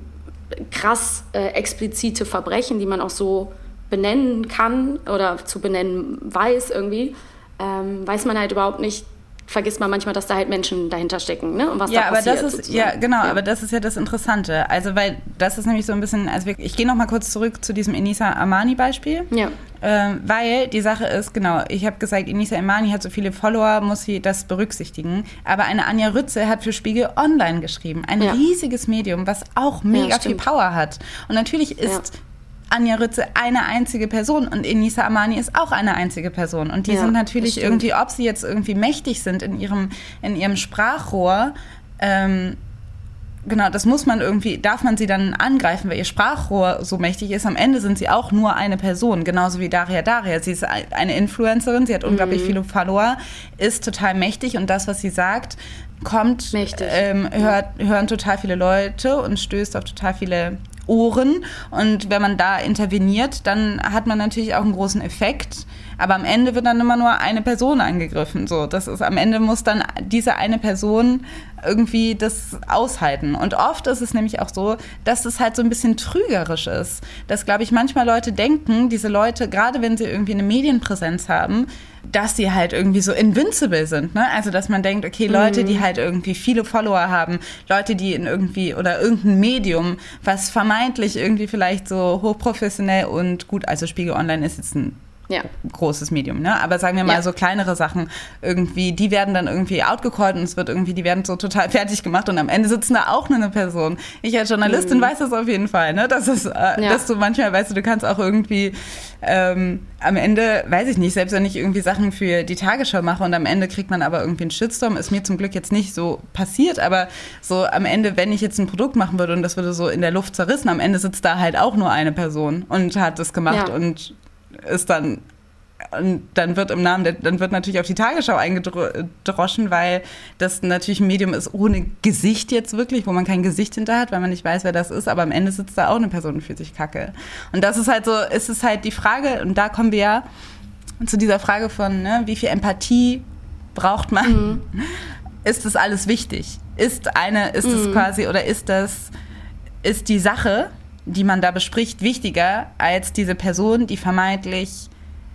krass äh, explizite Verbrechen, die man auch so benennen kann oder zu benennen weiß irgendwie, ähm, weiß man halt überhaupt nicht, vergisst man manchmal, dass da halt Menschen dahinter stecken, ne? Und was ja, da passiert. Aber das ist, sozusagen. ja, genau, ja. aber das ist ja das Interessante. Also, weil das ist nämlich so ein bisschen, also ich gehe noch mal kurz zurück zu diesem Enisa Amani-Beispiel. Ja. Ähm, weil die Sache ist, genau, ich habe gesagt, Enisa Amani hat so viele Follower, muss sie das berücksichtigen. Aber eine Anja Rützel hat für Spiegel Online geschrieben. Ein ja. riesiges Medium, was auch mega ja, viel Power hat. Und natürlich ist ja. Anja Rützel eine einzige Person und Enisa Amani ist auch eine einzige Person. Und die ja, sind natürlich irgendwie, ob sie jetzt irgendwie mächtig sind in ihrem, in ihrem Sprachrohr, ähm, genau, das muss man irgendwie, darf man sie dann angreifen, weil ihr Sprachrohr so mächtig ist. Am Ende sind sie auch nur eine Person, genauso wie Daria Daria. Sie ist eine Influencerin, sie hat mhm. unglaublich viele Follower, ist total mächtig und das, was sie sagt, kommt, ähm, hört, hören total viele Leute und stößt auf total viele Ohren. Und wenn man da interveniert, dann hat man natürlich auch einen großen Effekt. Aber am Ende wird dann immer nur eine Person angegriffen. So, das ist, am Ende muss dann diese eine Person irgendwie das aushalten. Und oft ist es nämlich auch so, dass es halt so ein bisschen trügerisch ist. Dass, glaube ich, manchmal Leute denken, diese Leute, gerade wenn sie irgendwie eine Medienpräsenz haben, dass sie halt irgendwie so invincible sind, ne? Also, dass man denkt, okay, Leute, die halt irgendwie viele Follower haben, Leute, die in irgendwie, oder irgendein Medium, was vermeintlich irgendwie vielleicht so hochprofessionell und gut, also Spiegel Online ist jetzt ein ja. großes Medium, ne? Aber sagen wir mal ja. so kleinere Sachen irgendwie, die werden dann irgendwie outgecallt und es wird irgendwie, die werden so total fertig gemacht und am Ende sitzen da auch nur eine Person. Ich als Journalistin mhm. weiß das auf jeden Fall, ne? Dass es, äh, ja. dass du manchmal, weißt du, du kannst auch irgendwie ähm, am Ende, weiß ich nicht, selbst wenn ich irgendwie Sachen für die Tagesschau mache und am Ende kriegt man aber irgendwie einen Shitstorm, ist mir zum Glück jetzt nicht so passiert, aber so am Ende, wenn ich jetzt ein Produkt machen würde und das würde so in der Luft zerrissen, am Ende sitzt da halt auch nur eine Person und hat das gemacht ja. und ist dann, und dann wird im Namen, der, dann wird natürlich auf die Tagesschau eingedroschen, weil das natürlich ein Medium ist ohne Gesicht jetzt wirklich, wo man kein Gesicht hinter hat, weil man nicht weiß, wer das ist, aber am Ende sitzt da auch eine Person und fühlt sich kacke. Und das ist halt so, ist es halt die Frage, und da kommen wir ja zu dieser Frage von, ne, wie viel Empathie braucht man? Mhm. Ist das alles wichtig? Ist eine, ist es mhm. quasi, oder ist das, ist die Sache, die man da bespricht, wichtiger als diese Person, die vermeintlich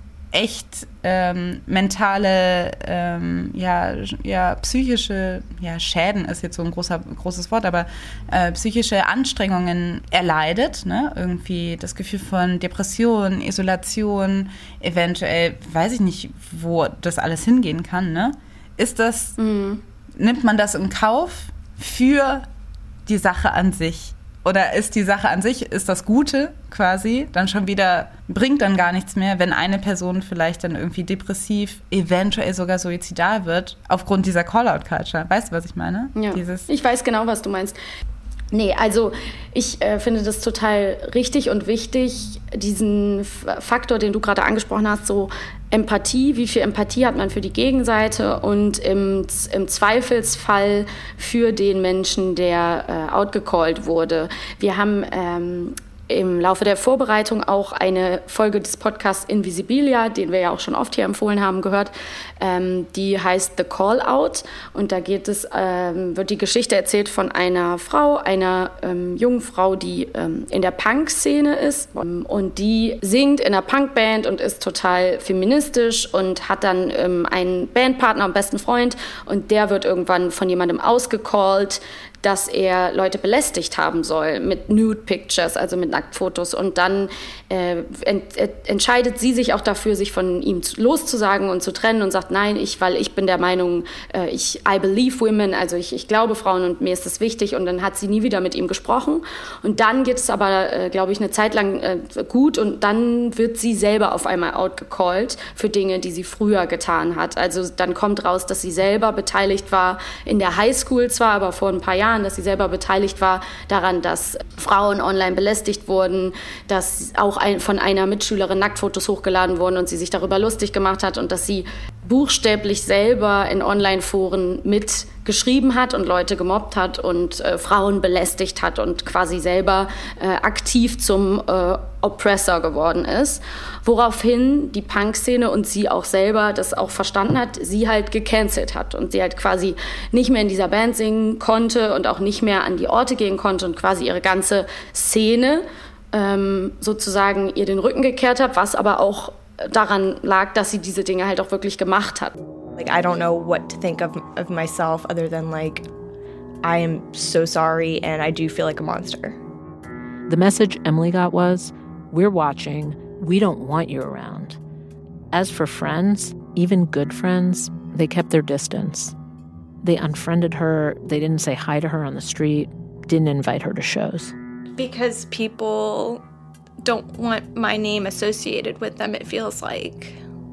echt ähm, mentale, ähm, ja, ja, psychische, ja, Schäden ist jetzt so ein großer, großes Wort, aber äh, psychische Anstrengungen erleidet, ne? Irgendwie das Gefühl von Depression, Isolation, eventuell, weiß ich nicht, wo das alles hingehen kann, ne? Ist das, mhm. nimmt man das in Kauf für die Sache an sich? Oder ist die Sache an sich, ist das Gute quasi, dann schon wieder, bringt dann gar nichts mehr, wenn eine Person vielleicht dann irgendwie depressiv, eventuell sogar suizidal wird, aufgrund dieser Call-out-Culture. Weißt du, was ich meine? Ja, Dieses ich weiß genau, was du meinst. Nee, also ich äh, finde das total richtig und wichtig, diesen F- Faktor, den du gerade angesprochen hast, so Empathie, wie viel Empathie hat man für die Gegenseite und im, im Zweifelsfall für den Menschen, der äh, outgecallt wurde. Wir haben ähm, im Laufe der Vorbereitung auch eine Folge des Podcasts Invisibilia, den wir ja auch schon oft hier empfohlen haben, gehört. Ähm, die heißt The Call Out. Und da geht es, ähm, wird die Geschichte erzählt von einer Frau, einer ähm, jungen Frau, die ähm, in der Punk-Szene ist. Und die singt in einer Punkband und ist total feministisch und hat dann ähm, einen Bandpartner, einen besten Freund. Und der wird irgendwann von jemandem ausgecallt, dass er Leute belästigt haben soll mit Nude Pictures, also mit Nacktfotos. Und dann äh, ent, äh, entscheidet sie sich auch dafür, sich von ihm loszusagen und zu trennen und sagt, nein, ich, weil ich bin der Meinung, äh, ich I believe women, also ich, ich glaube Frauen und mir ist das wichtig. Und dann hat sie nie wieder mit ihm gesprochen. Und dann geht es aber, äh, glaube ich, eine Zeit lang äh, gut. Und dann wird sie selber auf einmal outgecallt für Dinge, die sie früher getan hat. Also dann kommt raus, dass sie selber beteiligt war in der Highschool zwar, aber vor ein paar Jahren, dass sie selber beteiligt war daran, dass Frauen online belästigt wurden, dass auch ein, von einer Mitschülerin Nacktfotos hochgeladen wurden und sie sich darüber lustig gemacht hat und dass sie buchstäblich selber in Online-Foren mitgeschrieben hat und Leute gemobbt hat und äh, Frauen belästigt hat und quasi selber äh, aktiv zum äh, Oppressor geworden ist. Woraufhin die Punk-Szene und sie auch selber das auch verstanden hat, sie halt gecancelt hat und sie halt quasi nicht mehr in dieser Band singen konnte und auch nicht mehr an die Orte gehen konnte und quasi ihre ganze Szene ähm, sozusagen ihr den Rücken gekehrt hat, was aber auch daran lag, dass sie diese Dinge halt auch wirklich gemacht hat. Like, I don't know what to think of, of myself other than like, I am so sorry and I do feel like a monster. The message Emily got was, we're watching, we don't want you around. As for friends, even good friends, they kept their distance. They unfriended her, they didn't say hi to her on the street, didn't invite her to shows. Because people don't want my name associated with them, it feels like.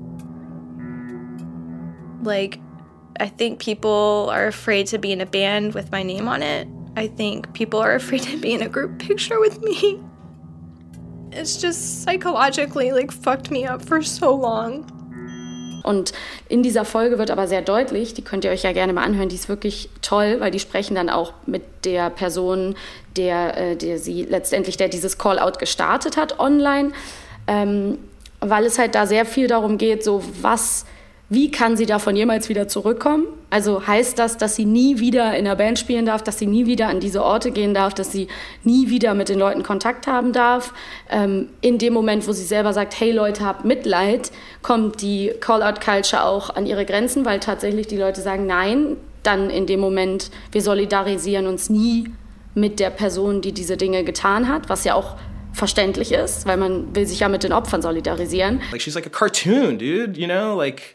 Like, I think people are afraid to be in a band with my name on it. I think people are afraid to be in a group picture with me. It's just psychologically, like, fucked me up for so long. Und in dieser Folge wird aber sehr deutlich, die könnt ihr euch ja gerne mal anhören, die ist wirklich toll, weil die sprechen dann auch mit der Person, der, der sie letztendlich, der dieses Call-out gestartet hat online, ähm, weil es halt da sehr viel darum geht, so was, wie kann sie davon jemals wieder zurückkommen? Also heißt das, dass sie nie wieder in einer Band spielen darf, dass sie nie wieder an diese Orte gehen darf, dass sie nie wieder mit den Leuten Kontakt haben darf. Ähm, in dem Moment, wo sie selber sagt, hey Leute, habt Mitleid, kommt die Call-out-Culture auch an ihre Grenzen, weil tatsächlich die Leute sagen, nein, dann in dem Moment, wir solidarisieren uns nie mit der Person, die diese Dinge getan hat, was ja auch verständlich ist, weil man will sich ja mit den Opfern solidarisieren. Like she's like a cartoon, dude, you know, like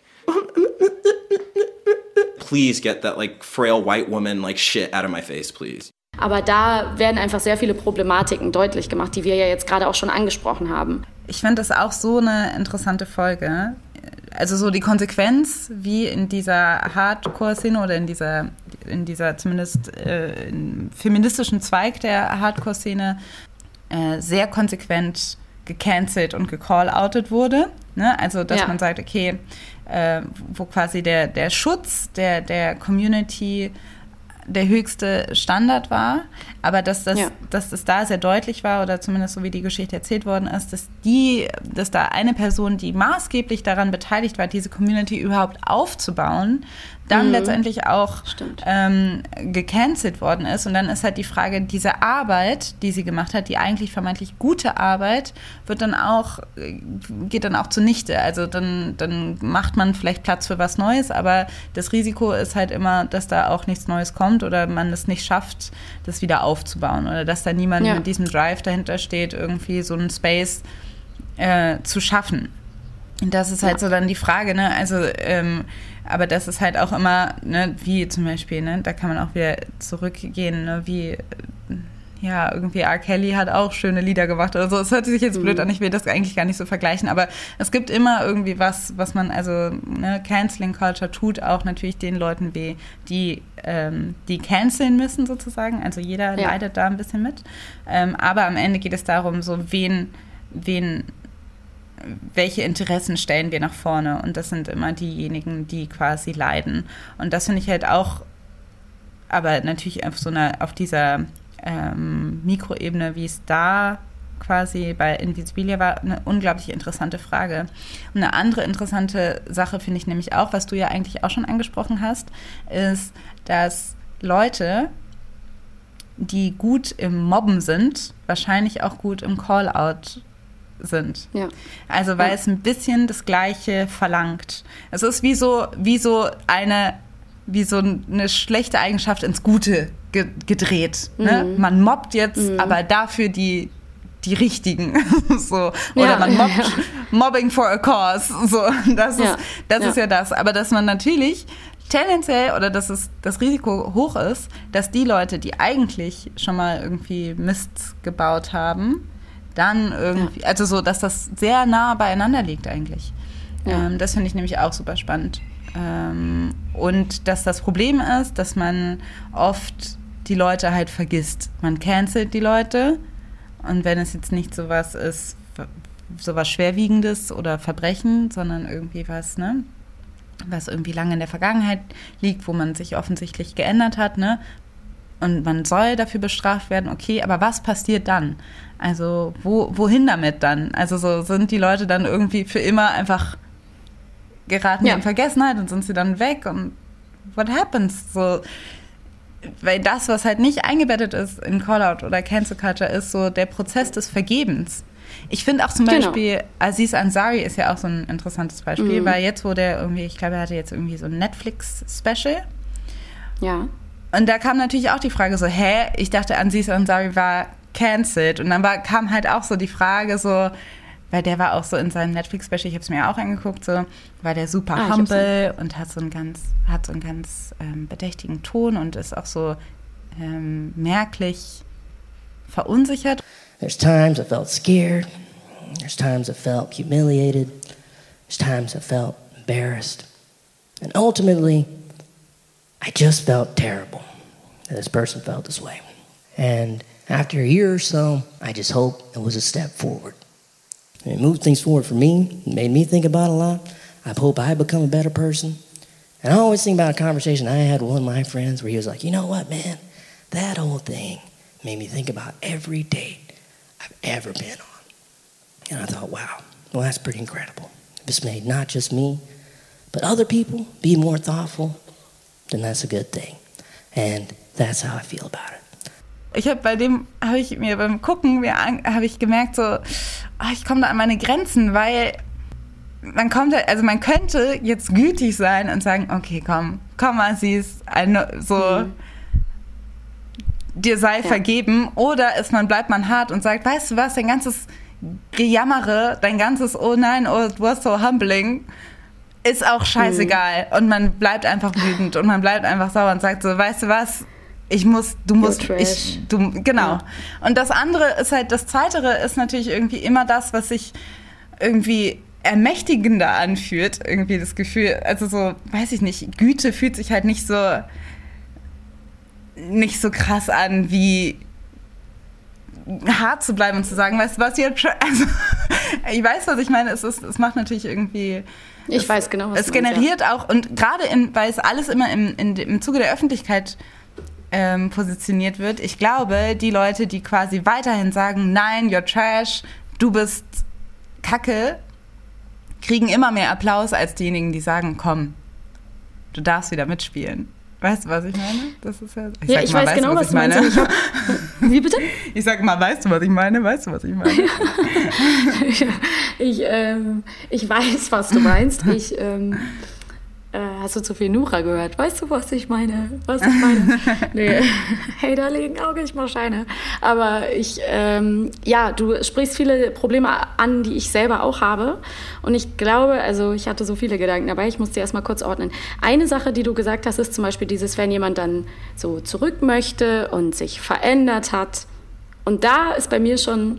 please get that like frail white woman like shit out of my face, please. Aber da werden einfach sehr viele Problematiken deutlich gemacht, die wir ja jetzt gerade auch schon angesprochen haben. Ich finde das auch so eine interessante Folge. Also so die Konsequenz, wie in dieser Hardcore-Szene oder in dieser, in dieser zumindest äh, feministischen Zweig der Hardcore-Szene äh, sehr konsequent gecancelt und gecall-outet wurde. Ne? Also, dass ja. man sagt, okay, äh, wo quasi der, der Schutz der, der Community der höchste Standard war, aber dass das, ja. dass das da sehr deutlich war, oder zumindest so wie die Geschichte erzählt worden ist, dass die, dass da eine Person, die maßgeblich daran beteiligt war, diese Community überhaupt aufzubauen, dann mhm. letztendlich auch ähm, gecancelt worden ist. Und dann ist halt die Frage, diese Arbeit, die sie gemacht hat, die eigentlich vermeintlich gute Arbeit, wird dann auch, geht dann auch zunichte. Also dann, dann macht man vielleicht Platz für was Neues, aber das Risiko ist halt immer, dass da auch nichts Neues kommt oder man es nicht schafft, das wieder aufzubauen oder dass da niemand ja. mit diesem Drive dahinter steht, irgendwie so einen Space äh, zu schaffen. Und das ist halt ja. so dann die Frage, ne, also, ähm, aber das ist halt auch immer, ne, wie zum Beispiel, ne, da kann man auch wieder zurückgehen, ne, wie, ja, irgendwie R. Kelly hat auch schöne Lieder gemacht oder so. Es hört sich jetzt mhm. blöd an, ich will das eigentlich gar nicht so vergleichen, aber es gibt immer irgendwie was, was man, also, ne, Canceling Culture tut auch natürlich den Leuten weh, die, ähm, die canceln müssen sozusagen, also jeder ja. leidet da ein bisschen mit, ähm, aber am Ende geht es darum, so, wen, wen, welche Interessen stellen wir nach vorne, und das sind immer diejenigen, die quasi leiden, und das finde ich halt auch, aber natürlich auf so einer, auf dieser ähm, Mikroebene, wie es da quasi bei Invisibilia war, eine unglaublich interessante Frage. Und eine andere interessante Sache finde ich nämlich auch, was du ja eigentlich auch schon angesprochen hast, ist, dass Leute, die gut im Mobben sind, wahrscheinlich auch gut im Call-out sind. Ja. Also weil ja. es ein bisschen das Gleiche verlangt. Es ist wie so, wie so eine, wie so eine schlechte Eigenschaft ins Gute ge- gedreht. Mhm. Ne? Man mobbt jetzt, mhm. aber dafür die, die Richtigen. so. Oder ja. man mobbt, ja. Mobbing for a cause. So. Das, ja. ist, das ja. ist ja das. Aber dass man natürlich tendenziell, oder dass es das Risiko hoch ist, dass die Leute, die eigentlich schon mal irgendwie Mist gebaut haben, dann irgendwie, ja. also so, dass das sehr nah beieinander liegt eigentlich. Ja. Ähm, das finde ich nämlich auch super spannend. Ähm, und dass das Problem ist, dass man oft die Leute halt vergisst. Man cancelt die Leute, und wenn es jetzt nicht sowas ist, sowas Schwerwiegendes oder Verbrechen, sondern irgendwie was, ne, was irgendwie lange in der Vergangenheit liegt, wo man sich offensichtlich geändert hat, ne? Und man soll dafür bestraft werden, okay, aber was passiert dann? Also wo, wohin damit dann? Also so sind die Leute dann irgendwie für immer einfach geraten ja. in Vergessenheit und sind sie dann weg und what happens? So, weil das, was halt nicht eingebettet ist in Callout oder Cancel Culture, ist so der Prozess des Vergebens. Ich finde auch zum Beispiel, genau. Aziz Ansari ist ja auch so ein interessantes Beispiel, mhm. weil jetzt, wo der irgendwie, ich glaube, er hatte jetzt irgendwie so ein Netflix-Special. Ja. Und da kam natürlich auch die Frage so, hä, ich dachte, Aziz Ansari war cancelled. Und dann war, kam halt auch so die Frage so, weil der war auch so in seinem Netflix-Special, ich habe es mir auch angeguckt, so, war der super ah, humble und hat so einen ganz, hat so einen ganz ähm, bedächtigen Ton und ist auch so ähm, merklich verunsichert. There's times I felt scared. There's times I felt humiliated. There's times I felt embarrassed. And ultimately, I just felt terrible that this person felt this way. And after a year or so, I just hoped it was a step forward. And it moved things forward for me. It made me think about a lot. I hope I become a better person. And I always think about a conversation I had with one of my friends where he was like, you know what, man? That whole thing made me think about every date I've ever been on. And I thought, wow, well, that's pretty incredible. If it's made not just me, but other people be more thoughtful, then that's a good thing. And that's how I feel about it. Ich habe bei dem, habe ich mir beim Gucken, habe ich gemerkt so, oh, ich komme da an meine Grenzen, weil man kommt, also man könnte jetzt gütig sein und sagen, okay, komm, komm mal, sie ist eine, so, mhm. dir sei ja. vergeben, oder ist man, bleibt man hart und sagt, weißt du was, dein ganzes Gejammere, dein ganzes, oh nein, oh, du warst so humbling, ist auch scheißegal. Mhm. Und man bleibt einfach wütend und man bleibt einfach sauer und sagt so, weißt du was, ich muss, du musst, ich, du, genau. Ja. Und das andere ist halt, das Zweitere ist natürlich irgendwie immer das, was sich irgendwie ermächtigender anfühlt, irgendwie das Gefühl, also so, weiß ich nicht, Güte fühlt sich halt nicht so, nicht so krass an, wie hart zu bleiben und zu sagen, weißt du was, jetzt, also, ich weiß, was ich meine, es ist, es macht natürlich irgendwie, ich es, weiß genau, was es generiert meinst, ja. auch, und gerade in, weil es alles immer im, in, im Zuge der Öffentlichkeit ähm, positioniert wird, ich glaube, die Leute, die quasi weiterhin sagen, nein, you're trash, du bist Kacke, kriegen immer mehr Applaus als diejenigen, die sagen, komm, du darfst wieder mitspielen. Weißt du, was ich meine? Das ist ja, ich ja, sag ich mal, weiß weißt genau, du, was, was ich meine. Ich hab, wie bitte? Ich sag mal, weißt du, was ich meine? Weißt du, was ich meine? ich, ähm, ich weiß, was du meinst. Ich, ähm, äh, hast du zu viel Nura gehört? Weißt du, was ich meine? Was ich meine? Nee. Hey, da legen Auge, ich mach Scheine. Aber ich, ähm, ja, du sprichst viele Probleme an, die ich selber auch habe. Und ich glaube, also ich hatte so viele Gedanken dabei, ich muss die erstmal kurz ordnen. Eine Sache, die du gesagt hast, ist zum Beispiel dieses, wenn jemand dann so zurück möchte und sich verändert hat. Und da ist bei mir schon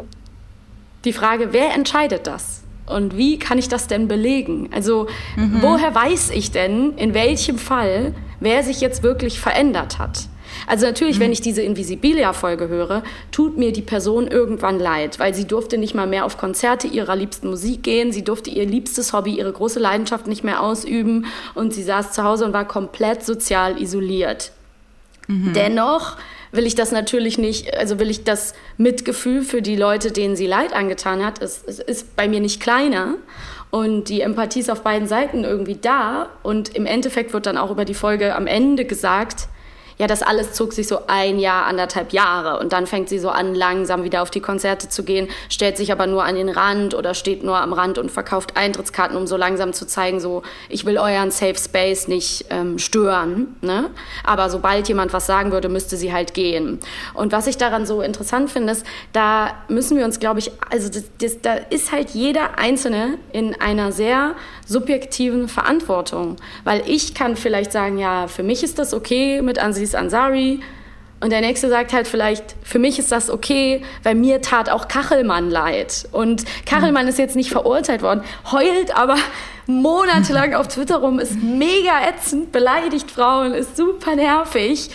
die Frage, wer entscheidet das? Und wie kann ich das denn belegen? Also mhm. woher weiß ich denn, in welchem Fall, wer sich jetzt wirklich verändert hat? Also natürlich, mhm. wenn ich diese Invisibilia-Folge höre, tut mir die Person irgendwann leid, weil sie durfte nicht mal mehr auf Konzerte ihrer liebsten Musik gehen, sie durfte ihr liebstes Hobby, ihre große Leidenschaft nicht mehr ausüben und sie saß zu Hause und war komplett sozial isoliert. Mhm. Dennoch will ich das natürlich nicht, also will ich das Mitgefühl für die Leute, denen sie Leid angetan hat, es, es ist bei mir nicht kleiner. Und die Empathie ist auf beiden Seiten irgendwie da. Und im Endeffekt wird dann auch über die Folge am Ende gesagt, ja, das alles zog sich so ein Jahr, anderthalb Jahre. Und dann fängt sie so an, langsam wieder auf die Konzerte zu gehen, stellt sich aber nur an den Rand oder steht nur am Rand und verkauft Eintrittskarten, um so langsam zu zeigen, so, ich will euren Safe Space nicht ähm, stören. Ne? Aber sobald jemand was sagen würde, müsste sie halt gehen. Und was ich daran so interessant finde, ist, da müssen wir uns, glaube ich, also das, das, da ist halt jeder Einzelne in einer sehr subjektiven Verantwortung. Weil ich kann vielleicht sagen, ja, für mich ist das okay mit Aziz Ansari. Und der Nächste sagt halt vielleicht, für mich ist das okay, weil mir tat auch Kachelmann leid. Und Kachelmann mhm. ist jetzt nicht verurteilt worden, heult aber monatelang auf Twitter rum, ist mega ätzend, beleidigt Frauen, ist super nervig.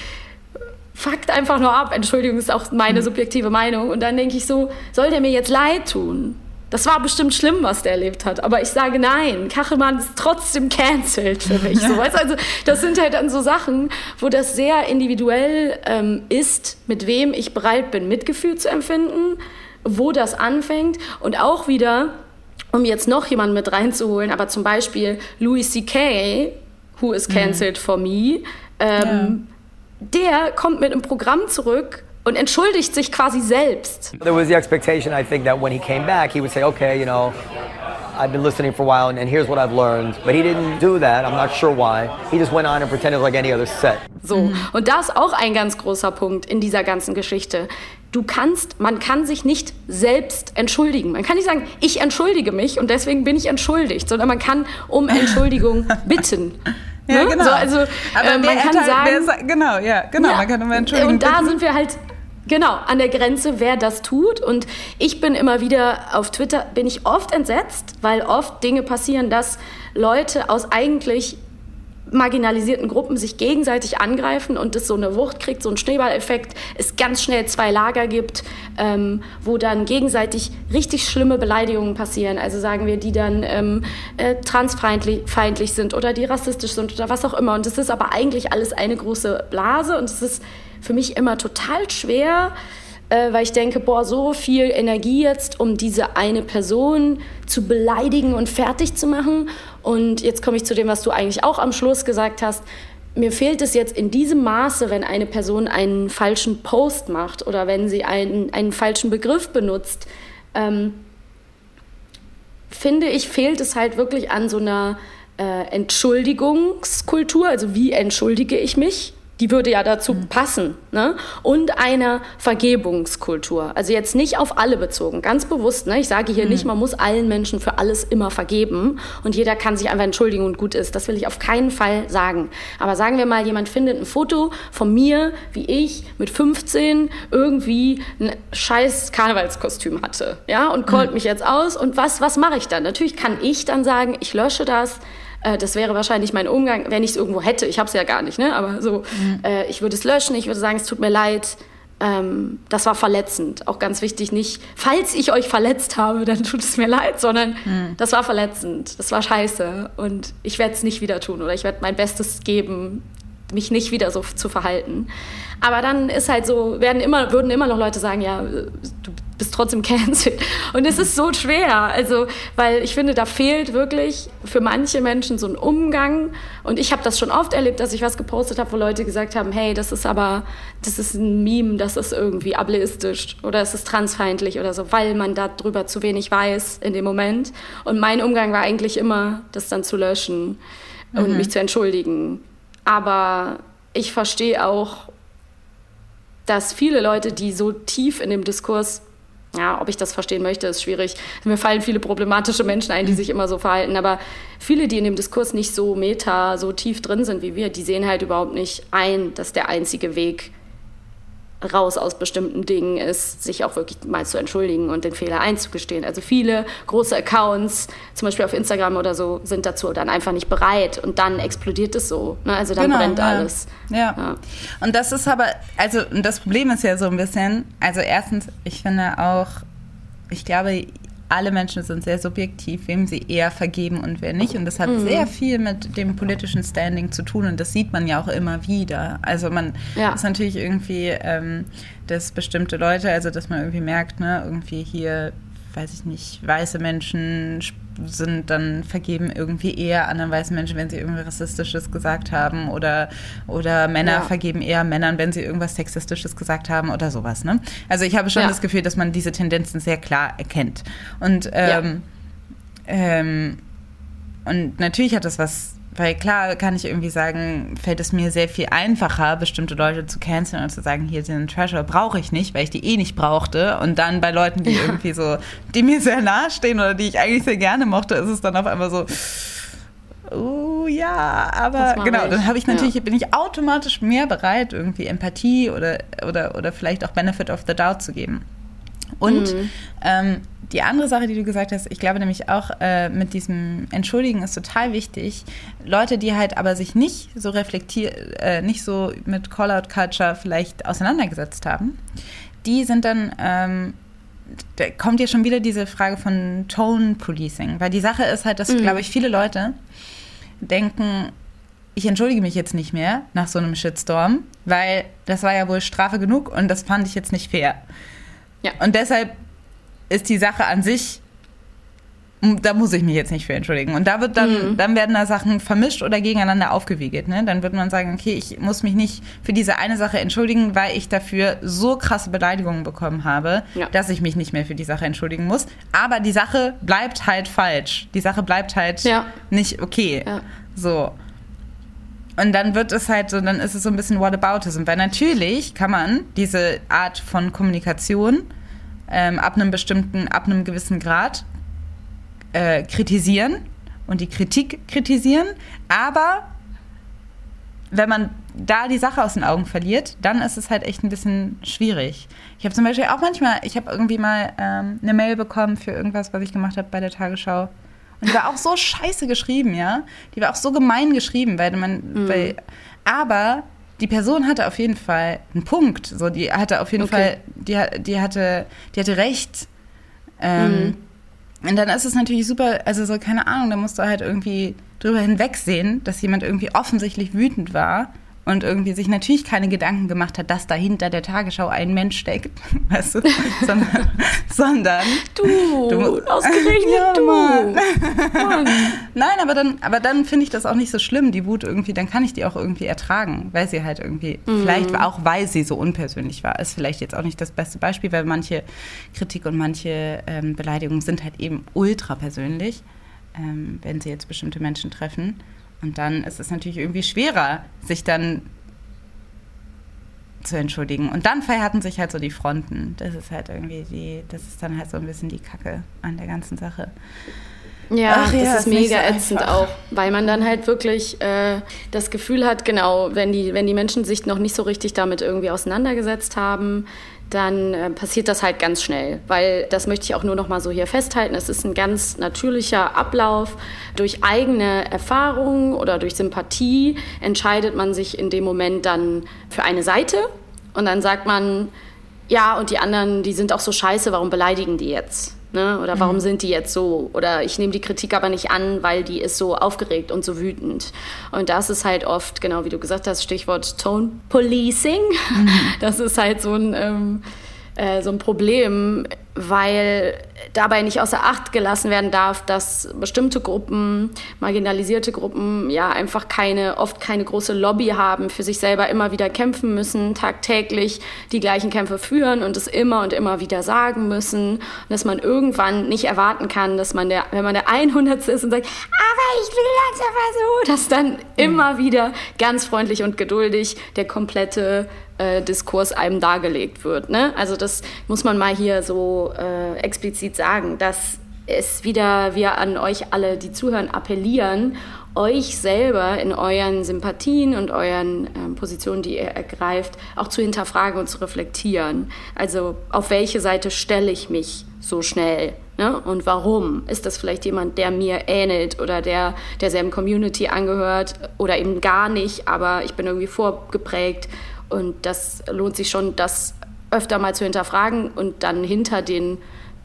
Fuckt einfach nur ab. Entschuldigung, ist auch meine subjektive Meinung. Und dann denke ich so, soll der mir jetzt leid tun? das war bestimmt schlimm, was der erlebt hat. Aber ich sage, nein, Kachelmann ist trotzdem cancelled für mich. So, weißt? Also das sind halt dann so Sachen, wo das sehr individuell ähm, ist, mit wem ich bereit bin, Mitgefühl zu empfinden, wo das anfängt. Und auch wieder, um jetzt noch jemanden mit reinzuholen, aber zum Beispiel Louis C K, who is cancelled mhm. for me, ähm, ja. der kommt mit einem Programm zurück und entschuldigt sich quasi selbst. There was the expectation, I think, that when he came back, he would say, okay, you know, I've been listening for a while and, and here's what I've learned. But he didn't do that. I'm not sure why. He just went on and pretended like any other set. So, mhm. und das ist auch ein ganz großer Punkt in dieser ganzen Geschichte. Du kannst, man kann sich nicht selbst entschuldigen. Man kann nicht sagen, ich entschuldige mich und deswegen bin ich entschuldigt, sondern man kann um Entschuldigung bitten. Ja, ne? genau. So, also, aber äh, man kann halt, sagen, genau, ja, genau, ja, man kann um Entschuldigung und da bitten. sind wir halt genau an der Grenze, wer das tut. Und ich bin immer wieder auf Twitter, bin ich oft entsetzt, weil oft Dinge passieren, dass Leute aus eigentlich marginalisierten Gruppen sich gegenseitig angreifen und es so eine Wucht kriegt, so einen Schneeballeffekt, es ganz schnell zwei Lager gibt, ähm, wo dann gegenseitig richtig schlimme Beleidigungen passieren. Also sagen wir, die dann ähm, äh, transfeindlich feindlich sind oder die rassistisch sind oder was auch immer. Und das ist aber eigentlich alles eine große Blase und es ist für mich immer total schwer, äh, weil ich denke, boah, so viel Energie jetzt, um diese eine Person zu beleidigen und fertig zu machen. Und jetzt komme ich zu dem, was du eigentlich auch am Schluss gesagt hast. Mir fehlt es jetzt in diesem Maße, wenn eine Person einen falschen Post macht oder wenn sie einen, einen falschen Begriff benutzt, ähm, finde ich, fehlt es halt wirklich an so einer äh, Entschuldigungskultur. Also wie entschuldige ich mich? Die würde ja dazu passen, ne? Und einer Vergebungskultur. Also jetzt nicht auf alle bezogen, ganz bewusst. Ne? Ich sage hier mhm. nicht, man muss allen Menschen für alles immer vergeben und jeder kann sich einfach entschuldigen und gut ist. Das will ich auf keinen Fall sagen. Aber sagen wir mal, jemand findet ein Foto von mir, wie ich mit fünfzehn irgendwie ein scheiß Karnevalskostüm hatte, ja, und callt mhm. mich jetzt aus. Und was, was mache ich dann? Natürlich kann ich dann sagen, ich lösche das. Das wäre wahrscheinlich mein Umgang, wenn ich es irgendwo hätte. Ich habe es ja gar nicht, ne? Aber so, mhm. äh, ich würde es löschen, ich würde sagen, es tut mir leid. Ähm, das war verletzend. Auch ganz wichtig, nicht, falls ich euch verletzt habe, dann tut es mir leid, sondern mhm. das war verletzend, das war scheiße und ich werde es nicht wieder tun oder ich werde mein Bestes geben, mich nicht wieder so zu verhalten. Aber dann ist halt so, werden immer, würden immer noch Leute sagen, ja, du bist trotzdem cancelled. Und es ist so schwer, also, weil ich finde, da fehlt wirklich für manche Menschen so ein Umgang. Und ich habe das schon oft erlebt, dass ich was gepostet habe, wo Leute gesagt haben, hey, das ist aber, das ist ein Meme, das ist irgendwie ableistisch oder es ist transfeindlich oder so, weil man darüber zu wenig weiß in dem Moment. Und mein Umgang war eigentlich immer, das dann zu löschen und mhm. mich zu entschuldigen. Aber ich verstehe auch, dass viele Leute, die so tief in dem Diskurs, ja, ob ich das verstehen möchte, ist schwierig. Mir fallen viele problematische Menschen ein, die sich immer so verhalten. Aber viele, die in dem Diskurs nicht so meta, so tief drin sind wie wir, die sehen halt überhaupt nicht ein, dass der einzige Weg raus aus bestimmten Dingen ist, sich auch wirklich mal zu entschuldigen und den Fehler einzugestehen. Also viele große Accounts, zum Beispiel auf Instagram oder so, sind dazu dann einfach nicht bereit und dann explodiert es so. Ne? Also dann genau, brennt ja. alles. Ja. ja. Und das ist aber, also das Problem ist ja so ein bisschen, also erstens, ich finde auch, ich glaube, alle Menschen sind sehr subjektiv, wem sie eher vergeben und wer nicht. Und das hat mhm. sehr viel mit dem politischen Standing zu tun. Und das sieht man ja auch immer wieder. Also man ja. ist natürlich irgendwie, ähm, dass bestimmte Leute, also dass man irgendwie merkt, ne, irgendwie hier, weiß ich nicht, weiße Menschen sind dann vergeben irgendwie eher anderen weißen Menschen, wenn sie irgendwas Rassistisches gesagt haben oder, oder Männer ja. vergeben eher Männern, wenn sie irgendwas Sexistisches gesagt haben oder sowas. Ne? Also ich habe schon ja. das Gefühl, dass man diese Tendenzen sehr klar erkennt. Und, ähm, ja. ähm, und natürlich hat das was, weil klar kann ich irgendwie sagen, fällt es mir sehr viel einfacher, bestimmte Leute zu canceln und zu sagen, hier sind Treasure, brauche ich nicht, weil ich die eh nicht brauchte. Und dann bei Leuten, die ja. irgendwie so, die mir sehr nahe stehen oder die ich eigentlich sehr gerne mochte, ist es dann auf einmal so, oh ja, aber genau, dann habe ich natürlich, ja. bin ich automatisch mehr bereit, irgendwie Empathie oder, oder, oder vielleicht auch Benefit of the Doubt zu geben. Und mhm. ähm, die andere Sache, die du gesagt hast, ich glaube nämlich auch äh, mit diesem Entschuldigen ist total wichtig. Leute, die halt aber sich nicht so reflektiert, äh, nicht so mit Call-out-Culture vielleicht auseinandergesetzt haben, die sind dann ähm, da kommt ja schon wieder diese Frage von Tone Policing, weil die Sache ist halt, dass, mhm. glaube ich, viele Leute denken, ich entschuldige mich jetzt nicht mehr nach so einem Shitstorm, weil das war ja wohl Strafe genug und das fand ich jetzt nicht fair. Ja. Und deshalb ist die Sache an sich, da muss ich mich jetzt nicht für entschuldigen. Und da wird dann, mhm. dann werden da Sachen vermischt oder gegeneinander aufgewiegelt. Ne? Dann wird man sagen, okay, ich muss mich nicht für diese eine Sache entschuldigen, weil ich dafür so krasse Beleidigungen bekommen habe, ja. dass ich mich nicht mehr für die Sache entschuldigen muss. Aber die Sache bleibt halt falsch. Die Sache bleibt halt ja. nicht okay. Ja. So. Und dann wird es halt so, dann ist es so ein bisschen Whataboutism. Weil natürlich kann man diese Art von Kommunikation ähm, ab einem bestimmten, ab einem gewissen Grad Äh, kritisieren und die Kritik kritisieren, aber wenn man da die Sache aus den Augen verliert, dann ist es halt echt ein bisschen schwierig. Ich habe zum Beispiel auch manchmal, ich habe irgendwie mal ähm, eine Mail bekommen für irgendwas, was ich gemacht habe bei der Tagesschau und die war auch so scheiße geschrieben, ja, die war auch so gemein geschrieben, weil man, mhm. weil, aber die Person hatte auf jeden Fall einen Punkt, so, die hatte auf jeden okay. Fall, die, die hatte, die hatte recht, ähm, mhm. Und dann ist es natürlich super, also so, keine Ahnung, da musst du halt irgendwie drüber hinwegsehen, dass jemand irgendwie offensichtlich wütend war und irgendwie sich natürlich keine Gedanken gemacht hat, dass dahinter der Tagesschau ein Mensch steckt, weißt du, sondern, sondern du, du ausgerechnet ja, du. Mann. Mann. Nein, aber dann, aber dann finde ich das auch nicht so schlimm, die Wut irgendwie, dann kann ich die auch irgendwie ertragen, weil sie halt irgendwie, mhm. vielleicht auch, weil sie so unpersönlich war, ist vielleicht jetzt auch nicht das beste Beispiel, weil manche Kritik und manche ähm, Beleidigungen sind halt eben ultra persönlich, ähm, wenn sie jetzt bestimmte Menschen treffen. Und dann ist es natürlich irgendwie schwerer, sich dann zu entschuldigen. Und dann verhärten sich halt so die Fronten. Das ist halt irgendwie die, das ist dann halt so ein bisschen die Kacke an der ganzen Sache. Ja, Ach, das ja, ist mega so ätzend auch, weil man dann halt wirklich äh, das Gefühl hat, genau, wenn die, wenn die Menschen sich noch nicht so richtig damit irgendwie auseinandergesetzt haben, dann äh, passiert das halt ganz schnell, weil das möchte ich auch nur noch mal so hier festhalten, es ist ein ganz natürlicher Ablauf. Durch eigene Erfahrung oder durch Sympathie entscheidet man sich in dem Moment dann für eine Seite und dann sagt man, ja, und die anderen, die sind auch so scheiße, warum beleidigen die jetzt? Ne? Oder warum mhm. sind die jetzt so? Oder ich nehme die Kritik aber nicht an, weil die ist so aufgeregt und so wütend. Und das ist halt oft, genau wie du gesagt hast, Stichwort Tone Policing. Mhm. Das ist halt so ein, ähm, äh, so ein Problem, weil dabei nicht außer Acht gelassen werden darf, dass bestimmte Gruppen, marginalisierte Gruppen, ja einfach keine, oft keine große Lobby haben, für sich selber immer wieder kämpfen müssen, tagtäglich die gleichen Kämpfe führen und es immer und immer wieder sagen müssen. Und dass man irgendwann nicht erwarten kann, dass man der, wenn man der hundertste ist und sagt, aber ich will das aber so, dass dann mhm. immer wieder ganz freundlich und geduldig der komplette äh, Diskurs einem dargelegt wird. Ne? Also das muss man mal hier so Äh, explizit sagen, dass es wieder wir an euch alle, die zuhören, appellieren, euch selber in euren Sympathien und euren ähm, Positionen, die ihr ergreift, auch zu hinterfragen und zu reflektieren. Also auf welche Seite stelle ich mich so schnell? Ne? Und warum? Ist das vielleicht jemand, der mir ähnelt oder der derselben Community angehört oder eben gar nicht, aber ich bin irgendwie vorgeprägt und das lohnt sich schon, das öfter mal zu hinterfragen und dann hinter den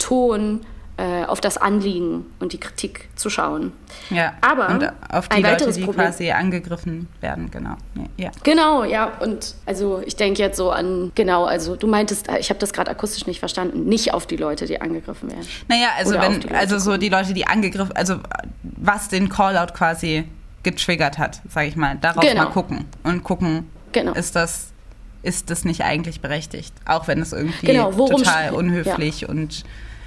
Ton äh, auf das Anliegen und die Kritik zu schauen. Ja, aber und auf die Leute, die Problem, quasi angegriffen werden, genau. Ja. Genau, ja, und also ich denke jetzt so an, genau, also du meintest, ich habe das gerade akustisch nicht verstanden, nicht auf die Leute, die angegriffen werden. Naja, also wenn, also so die Leute, die angegriffen, also was den Callout quasi getriggert hat, sage ich mal, darauf genau. mal gucken und gucken, genau. ist das ist das nicht eigentlich berechtigt, auch wenn es irgendwie genau, total unhöflich ja. und,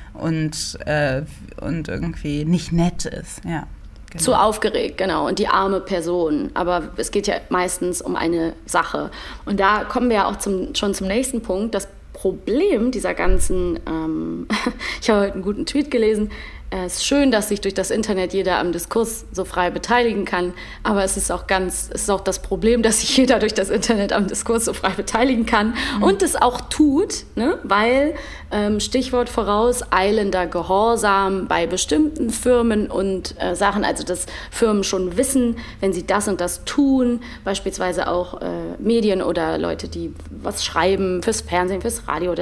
und, äh, und irgendwie nicht nett ist. Ja, genau. Zu aufgeregt, genau, und die arme Person. Aber es geht ja meistens um eine Sache. Und da kommen wir ja auch zum, schon zum nächsten Punkt. Das Problem dieser ganzen, ähm, ich habe heute einen guten Tweet gelesen, es ist schön, dass sich durch das Internet jeder am Diskurs so frei beteiligen kann, aber es ist auch ganz, es ist auch das Problem, dass sich jeder durch das Internet am Diskurs so frei beteiligen kann mhm. und es auch tut, ne? Weil, ähm, Stichwort voraus, eilender Gehorsam bei bestimmten Firmen und äh, Sachen, also dass Firmen schon wissen, wenn sie das und das tun, beispielsweise auch äh, Medien oder Leute, die was schreiben fürs Fernsehen, fürs Radio, dass die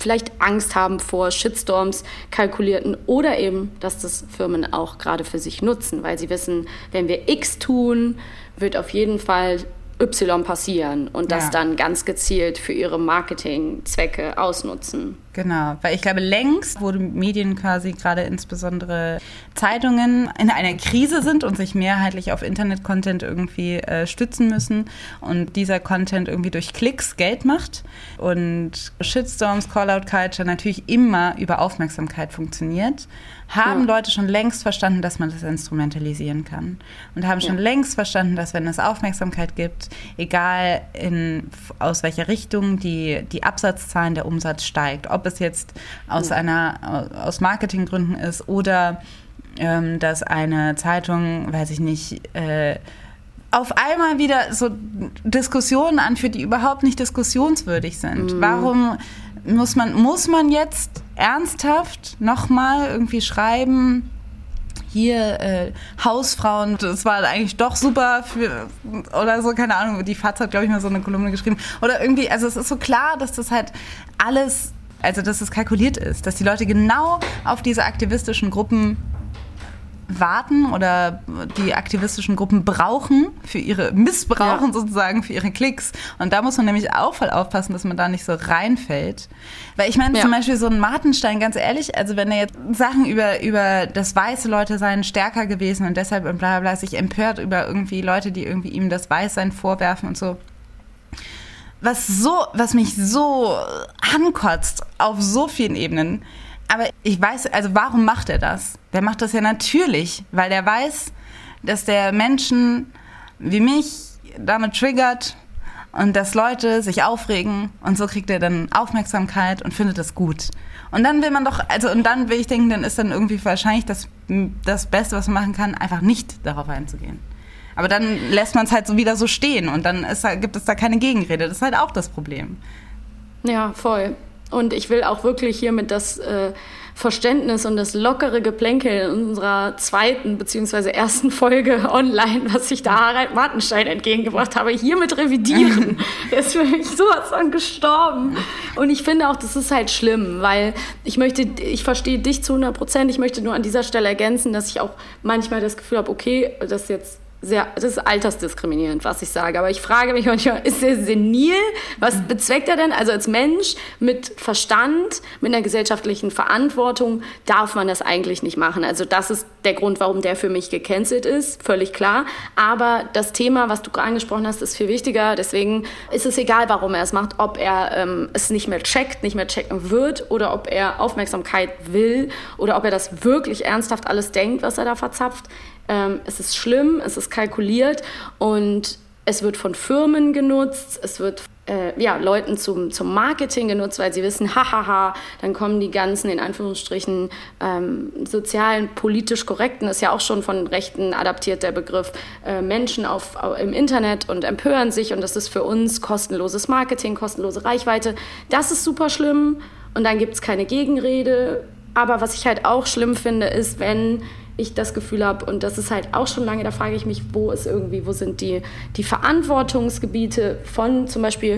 vielleicht Angst haben vor Shitstorms, kalkulierten oder eben, dass das Firmen auch gerade für sich nutzen, weil sie wissen, wenn wir X tun, wird auf jeden Fall Y passieren und das ja. dann ganz gezielt für ihre Marketingzwecke ausnutzen. Genau, weil ich glaube, längst, wo die Medien quasi gerade insbesondere Zeitungen in einer Krise sind und sich mehrheitlich auf Internet-Content irgendwie äh, stützen müssen und dieser Content irgendwie durch Klicks Geld macht und Shitstorms, Call-out-Culture natürlich immer über Aufmerksamkeit funktioniert, haben ja. Leute schon längst verstanden, dass man das instrumentalisieren kann und haben schon ja. längst verstanden, dass wenn es Aufmerksamkeit gibt, egal in, aus welcher Richtung die, die Absatzzahlen, der Umsatz steigt, ob es jetzt aus ja. einer aus Marketinggründen ist oder ähm, dass eine Zeitung, weiß ich nicht, äh, auf einmal wieder so Diskussionen anführt, die überhaupt nicht diskussionswürdig sind. Mhm. Warum muss man muss man jetzt ernsthaft nochmal irgendwie schreiben, hier äh, Hausfrauen, das war eigentlich doch super für, oder so, keine Ahnung, die FAZ hat, glaube ich, mal so eine Kolumne geschrieben. Oder irgendwie, also es ist so klar, dass das halt alles, also dass es kalkuliert ist, dass die Leute genau auf diese aktivistischen Gruppen warten oder die aktivistischen Gruppen brauchen für ihre, missbrauchen ja. sozusagen für ihre Klicks. Und da muss man nämlich auch voll aufpassen, dass man da nicht so reinfällt. Weil ich meine ja. zum Beispiel so ein Martenstein, ganz ehrlich, also wenn er jetzt Sachen über, über das weiße Leute seien stärker gewesen und deshalb und bla bla bla sich empört über irgendwie Leute, die irgendwie ihm das Weißsein vorwerfen und so. Was so, was mich so ankotzt auf so vielen Ebenen. Aber ich weiß, also warum macht er das? Der macht das ja natürlich, weil der weiß, dass der Menschen wie mich damit triggert und dass Leute sich aufregen und so kriegt er dann Aufmerksamkeit und findet das gut. Und dann will man doch, also und dann will ich denken, dann ist dann irgendwie wahrscheinlich das, das Beste, was man machen kann, einfach nicht darauf einzugehen. Aber dann lässt man es halt so wieder so stehen und dann ist, gibt es da keine Gegenrede. Das ist halt auch das Problem. Ja, voll. Und ich will auch wirklich hiermit das äh, Verständnis und das lockere Geplänkel in unserer zweiten bzw. ersten Folge online, was ich da Harald Martenstein entgegengebracht habe, hiermit revidieren. Der ist für mich sowas von gestorben. Und ich finde auch, das ist halt schlimm, weil ich möchte, ich verstehe dich zu hundert Prozent. Ich möchte nur an dieser Stelle ergänzen, dass ich auch manchmal das Gefühl habe, okay, das ist jetzt sehr, das ist altersdiskriminierend, was ich sage. Aber ich frage mich manchmal, ist er senil? Was bezweckt er denn? Also als Mensch mit Verstand, mit einer gesellschaftlichen Verantwortung darf man das eigentlich nicht machen. Also das ist der Grund, warum der für mich gecancelt ist, völlig klar. Aber das Thema, was du angesprochen hast, ist viel wichtiger. Deswegen ist es egal, warum er es macht, ob er ähm, es nicht mehr checkt, nicht mehr checken wird oder ob er Aufmerksamkeit will oder ob er das wirklich ernsthaft alles denkt, was er da verzapft. Ähm, es ist schlimm, es ist kalkuliert und es wird von Firmen genutzt, es wird äh, ja, Leuten zum, zum Marketing genutzt, weil sie wissen, hahaha, dann kommen die ganzen, in Anführungsstrichen, ähm, sozialen, politisch korrekten, ist ja auch schon von Rechten adaptiert, der Begriff, äh, Menschen auf, auf, im Internet und empören sich und das ist für uns kostenloses Marketing, kostenlose Reichweite. Das ist super schlimm und dann gibt es keine Gegenrede. Aber was ich halt auch schlimm finde, ist, wenn ich das Gefühl habe, und das ist halt auch schon lange, da frage ich mich, wo ist irgendwie, wo sind die, die Verantwortungsgebiete von zum Beispiel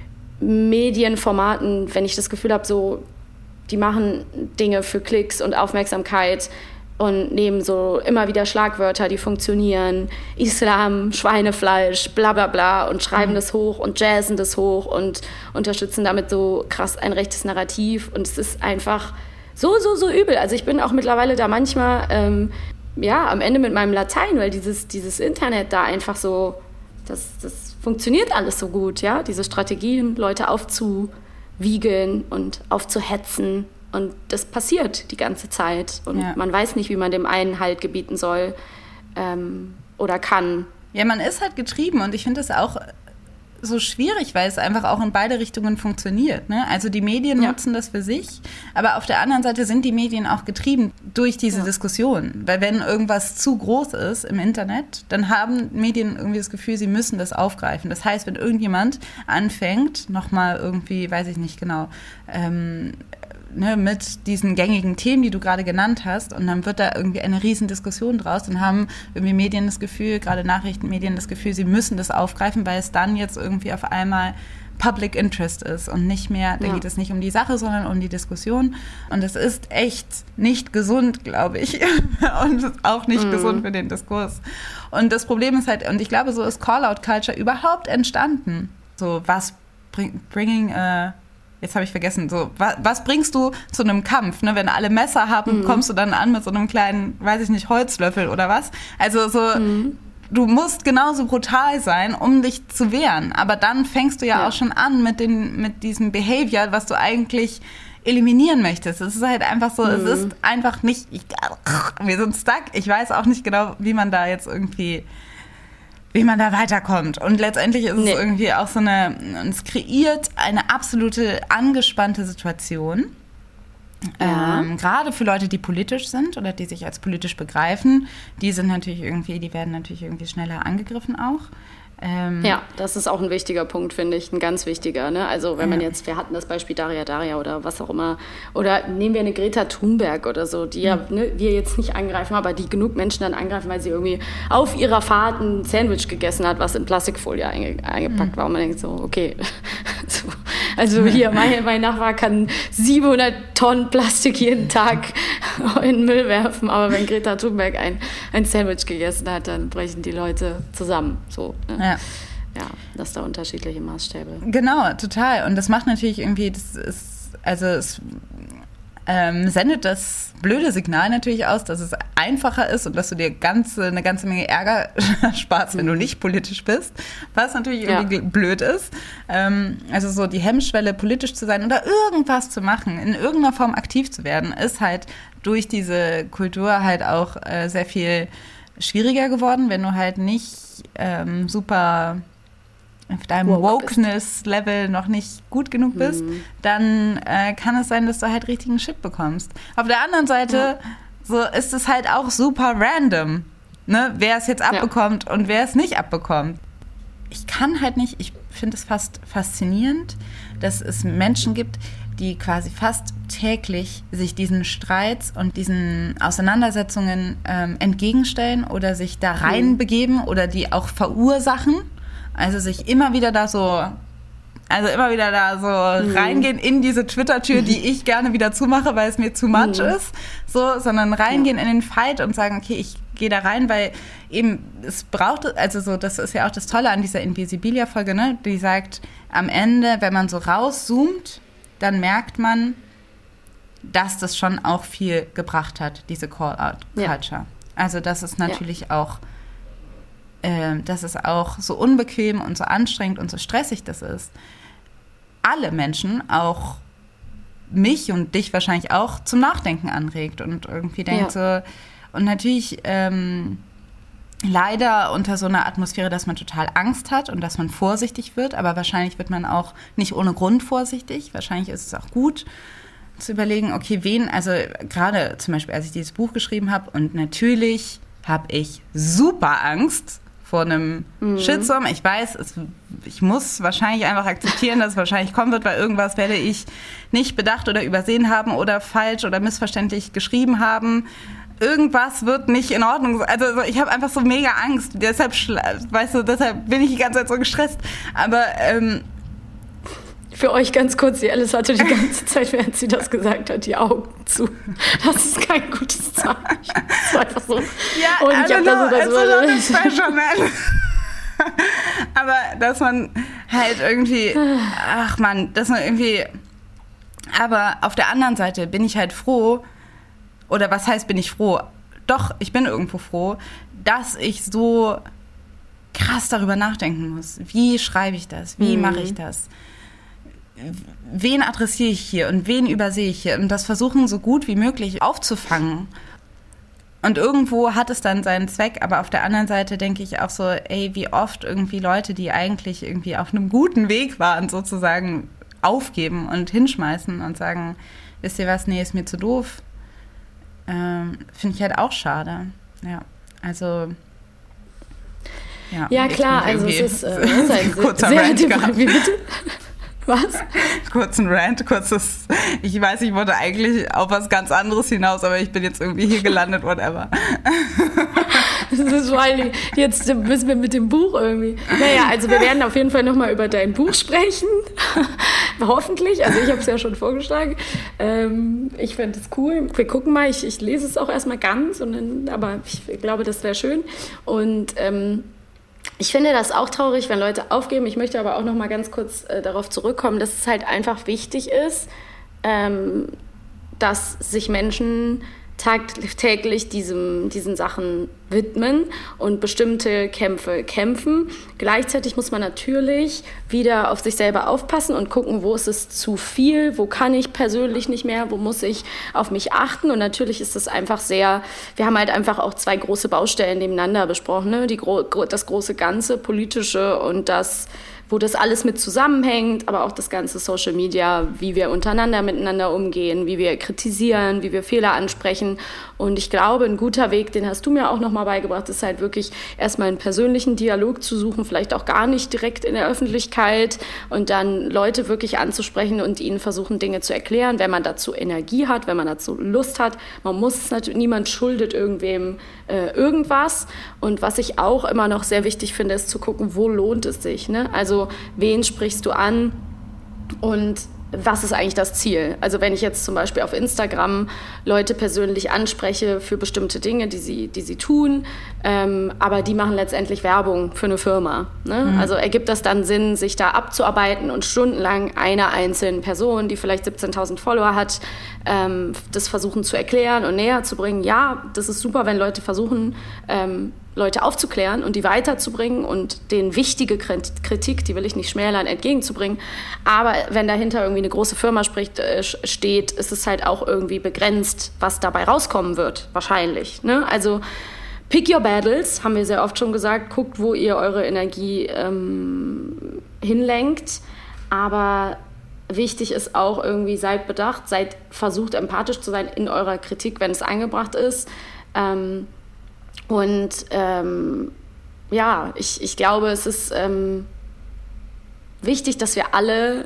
Medienformaten, wenn ich das Gefühl habe, so, die machen Dinge für Klicks und Aufmerksamkeit und nehmen so immer wieder Schlagwörter, die funktionieren, Islam, Schweinefleisch, bla bla bla und schreiben mhm. das hoch und jazzen das hoch und unterstützen damit so krass ein rechtes Narrativ und es ist einfach so, so, so übel. Also ich bin auch mittlerweile da manchmal ähm, ja, am Ende mit meinem Latein, weil dieses, dieses Internet da einfach so, das, das funktioniert alles so gut, ja, diese Strategien, Leute aufzuwiegeln und aufzuhetzen und das passiert die ganze Zeit und ja. man weiß nicht, wie man dem einen Halt gebieten soll ähm, oder kann. Ja, man ist halt getrieben und ich finde es auch so schwierig, weil es einfach auch in beide Richtungen funktioniert. Ne? Also die Medien ja. nutzen das für sich, aber auf der anderen Seite sind die Medien auch getrieben durch diese ja. Diskussion. Weil wenn irgendwas zu groß ist im Internet, dann haben Medien irgendwie das Gefühl, sie müssen das aufgreifen. Das heißt, wenn irgendjemand anfängt, nochmal irgendwie, weiß ich nicht genau, ähm, ne, mit diesen gängigen Themen, die du gerade genannt hast, und dann wird da irgendwie eine riesen Diskussion draus, dann haben irgendwie Medien das Gefühl, gerade Nachrichtenmedien das Gefühl, sie müssen das aufgreifen, weil es dann jetzt irgendwie auf einmal Public Interest ist und nicht mehr, da ja. geht es nicht um die Sache, sondern um die Diskussion. Und es ist echt nicht gesund, glaube ich. Und auch nicht mhm. gesund für den Diskurs. Und das Problem ist halt, und ich glaube, so ist Call-Out-Culture überhaupt entstanden. So, was bring, bringing, äh, jetzt habe ich vergessen, so, was, was bringst du zu einem Kampf? Ne? Wenn alle Messer haben, mhm. kommst du dann an mit so einem kleinen, weiß ich nicht, Holzlöffel oder was? Also so, mhm. du musst genauso brutal sein, um dich zu wehren. Aber dann fängst du ja, ja. auch schon an mit, den, mit diesem Behavior, was du eigentlich eliminieren möchtest. Es ist halt einfach so, mhm. es ist einfach nicht, ich, wir sind stuck. Ich weiß auch nicht genau, wie man da jetzt irgendwie, wie man da weiterkommt. Und letztendlich ist nee. es irgendwie auch so eine, es kreiert eine absolute angespannte Situation. Ja. Ähm, gerade für Leute, die politisch sind oder die sich als politisch begreifen, die sind natürlich irgendwie, die werden natürlich irgendwie schneller angegriffen auch. Ähm, ja, das ist auch ein wichtiger Punkt, finde ich, ein ganz wichtiger. Ne? Also wenn man ja. jetzt, wir hatten das Beispiel Daria Daria oder was auch immer, oder nehmen wir eine Greta Thunberg oder so, die ja ne, wir jetzt nicht angreifen, aber die genug Menschen dann angreifen, weil sie irgendwie auf ihrer Fahrt ein Sandwich gegessen hat, was in Plastikfolie einge- eingepackt mhm. war. Und man denkt so, okay, so, also hier, mein, mein Nachbar kann siebenhundert Tonnen Plastik jeden Tag in den Müll werfen, aber wenn Greta Thunberg ein, ein Sandwich gegessen hat, dann brechen die Leute zusammen. So, ne? Ja. Ja, das sind da unterschiedliche Maßstäbe. Genau, total. Und das macht natürlich irgendwie, das ist, also es ähm, sendet das blöde Signal natürlich aus, dass es einfacher ist und dass du dir ganze, eine ganze Menge Ärger sparst, wenn du nicht politisch bist, was natürlich irgendwie ja. blöd ist. Ähm, also so die Hemmschwelle, politisch zu sein oder irgendwas zu machen, in irgendeiner Form aktiv zu werden, ist halt durch diese Kultur halt auch äh, sehr viel schwieriger geworden, wenn du halt nicht ähm, super auf deinem Wokeness-Level noch nicht gut genug bist, mhm. dann äh, kann es sein, dass du halt richtigen Shit bekommst. Auf der anderen Seite ja. so ist es halt auch super random, ne? Wer es jetzt abbekommt ja. und wer es nicht abbekommt. Ich kann halt nicht, ich finde es fast faszinierend, dass es Menschen gibt, die quasi fast täglich sich diesen Streits und diesen Auseinandersetzungen ähm, entgegenstellen oder sich da reinbegeben oder die auch verursachen. Also sich immer wieder da so, also immer wieder da so mhm. reingehen in diese Twitter-Tür, die ich gerne wieder zumache, weil es mir zu much mhm. ist, so, sondern reingehen ja. in den Fight und sagen, okay, ich gehe da rein, weil eben es braucht, also so, das ist ja auch das Tolle an dieser Invisibilia-Folge, ne, die sagt, am Ende, wenn man so rauszoomt, dann merkt man, dass das schon auch viel gebracht hat, diese Call-Out-Culture. Ja. Also das ist natürlich ja. auch äh, dass es auch so unbequem und so anstrengend und so stressig das ist, alle Menschen, auch mich und dich wahrscheinlich auch, zum Nachdenken anregt und irgendwie denkt ja. so, und natürlich ähm, leider unter so einer Atmosphäre, dass man total Angst hat und dass man vorsichtig wird, aber wahrscheinlich wird man auch nicht ohne Grund vorsichtig. Wahrscheinlich ist es auch gut zu überlegen, okay, wen, also gerade zum Beispiel, als ich dieses Buch geschrieben habe, und natürlich habe ich super Angst vor einem mhm. Shitstorm. Ich weiß, es, ich muss wahrscheinlich einfach akzeptieren, dass es wahrscheinlich kommen wird, weil irgendwas werde ich nicht bedacht oder übersehen haben oder falsch oder missverständlich geschrieben haben. Irgendwas wird nicht in Ordnung. Also ich habe einfach so mega Angst. Deshalb, weißt du, deshalb bin ich die ganze Zeit so gestresst. Aber ähm, für euch ganz kurz, die Alice hatte die ganze Zeit, während sie das gesagt hat, die Augen zu. Das ist kein gutes Zeichen. Das war einfach so. Ja, und ich habe da so das so aber dass man halt irgendwie, ach man, dass man irgendwie, aber auf der anderen Seite bin ich halt froh, oder was heißt, bin ich froh? Doch, ich bin irgendwo froh, dass ich so krass darüber nachdenken muss. Wie schreibe ich das? Wie mhm. mache ich das? Wen adressiere ich hier und wen übersehe ich hier? Und das versuchen, so gut wie möglich aufzufangen. Und irgendwo hat es dann seinen Zweck, aber auf der anderen Seite denke ich auch so, ey, wie oft irgendwie Leute, die eigentlich irgendwie auf einem guten Weg waren, sozusagen aufgeben und hinschmeißen und sagen, wisst ihr was, nee, ist mir zu doof. Ähm, finde ich halt auch schade. Ja, also ja, ja klar, also es ist, äh, es ist ein kurzer sehr, Rant gehabt. Wie bitte? Was? Kurzen Rant, kurzes, ich weiß, ich wollte eigentlich auf was ganz anderes hinaus, aber ich bin jetzt irgendwie hier gelandet, whatever. Das ist vor allem, jetzt müssen wir mit dem Buch irgendwie. Naja, also wir werden auf jeden Fall nochmal über dein Buch sprechen. Hoffentlich. Also ich habe es ja schon vorgeschlagen. Ähm, ich fände es cool. Wir gucken mal. Ich, ich lese es auch erstmal ganz. Und dann, aber ich glaube, das wäre schön. Und ähm, ich finde das auch traurig, wenn Leute aufgeben. Ich möchte aber auch nochmal ganz kurz äh, darauf zurückkommen, dass es halt einfach wichtig ist, ähm, dass sich Menschen tagtäglich diesem, diesen Sachen widmen und bestimmte Kämpfe kämpfen. Gleichzeitig muss man natürlich wieder auf sich selber aufpassen und gucken, wo ist es zu viel, wo kann ich persönlich nicht mehr, wo muss ich auf mich achten. Und natürlich ist es einfach sehr, wir haben halt einfach auch zwei große Baustellen nebeneinander besprochen, ne? Die, das große Ganze, politische und das, wo das alles mit zusammenhängt, aber auch das ganze Social Media, wie wir untereinander miteinander umgehen, wie wir kritisieren, wie wir Fehler ansprechen. Und ich glaube, ein guter Weg, den hast du mir auch nochmal beigebracht, ist halt wirklich erstmal einen persönlichen Dialog zu suchen, vielleicht auch gar nicht direkt in der Öffentlichkeit und dann Leute wirklich anzusprechen und ihnen versuchen, Dinge zu erklären, wenn man dazu Energie hat, wenn man dazu Lust hat. Man muss es natürlich, niemand schuldet irgendwem äh, irgendwas. Und was ich auch immer noch sehr wichtig finde, ist zu gucken, wo lohnt es sich, ne? Also wen sprichst du an und was ist eigentlich das Ziel? Also wenn ich jetzt zum Beispiel auf Instagram Leute persönlich anspreche für bestimmte Dinge, die sie, die sie tun, ähm, aber die machen letztendlich Werbung für eine Firma. Ne? Mhm. Also ergibt das dann Sinn, sich da abzuarbeiten und stundenlang einer einzelnen Person, die vielleicht siebzehntausend Follower hat, ähm, das versuchen zu erklären und näher zu bringen? Ja, das ist super, wenn Leute versuchen, ähm, Leute aufzuklären und die weiterzubringen und denen wichtige Kritik, die will ich nicht schmälern, entgegenzubringen. Aber wenn dahinter irgendwie eine große Firma spricht, äh, steht, ist es halt auch irgendwie begrenzt, was dabei rauskommen wird, wahrscheinlich. Ne? Also pick your battles, haben wir sehr oft schon gesagt. Guckt, wo ihr eure Energie ähm, hinlenkt. Aber wichtig ist auch irgendwie, seid bedacht, seid versucht empathisch zu sein in eurer Kritik, wenn es angebracht ist. Ähm, Und ähm, ja, ich, ich glaube, es ist ähm, wichtig, dass wir alle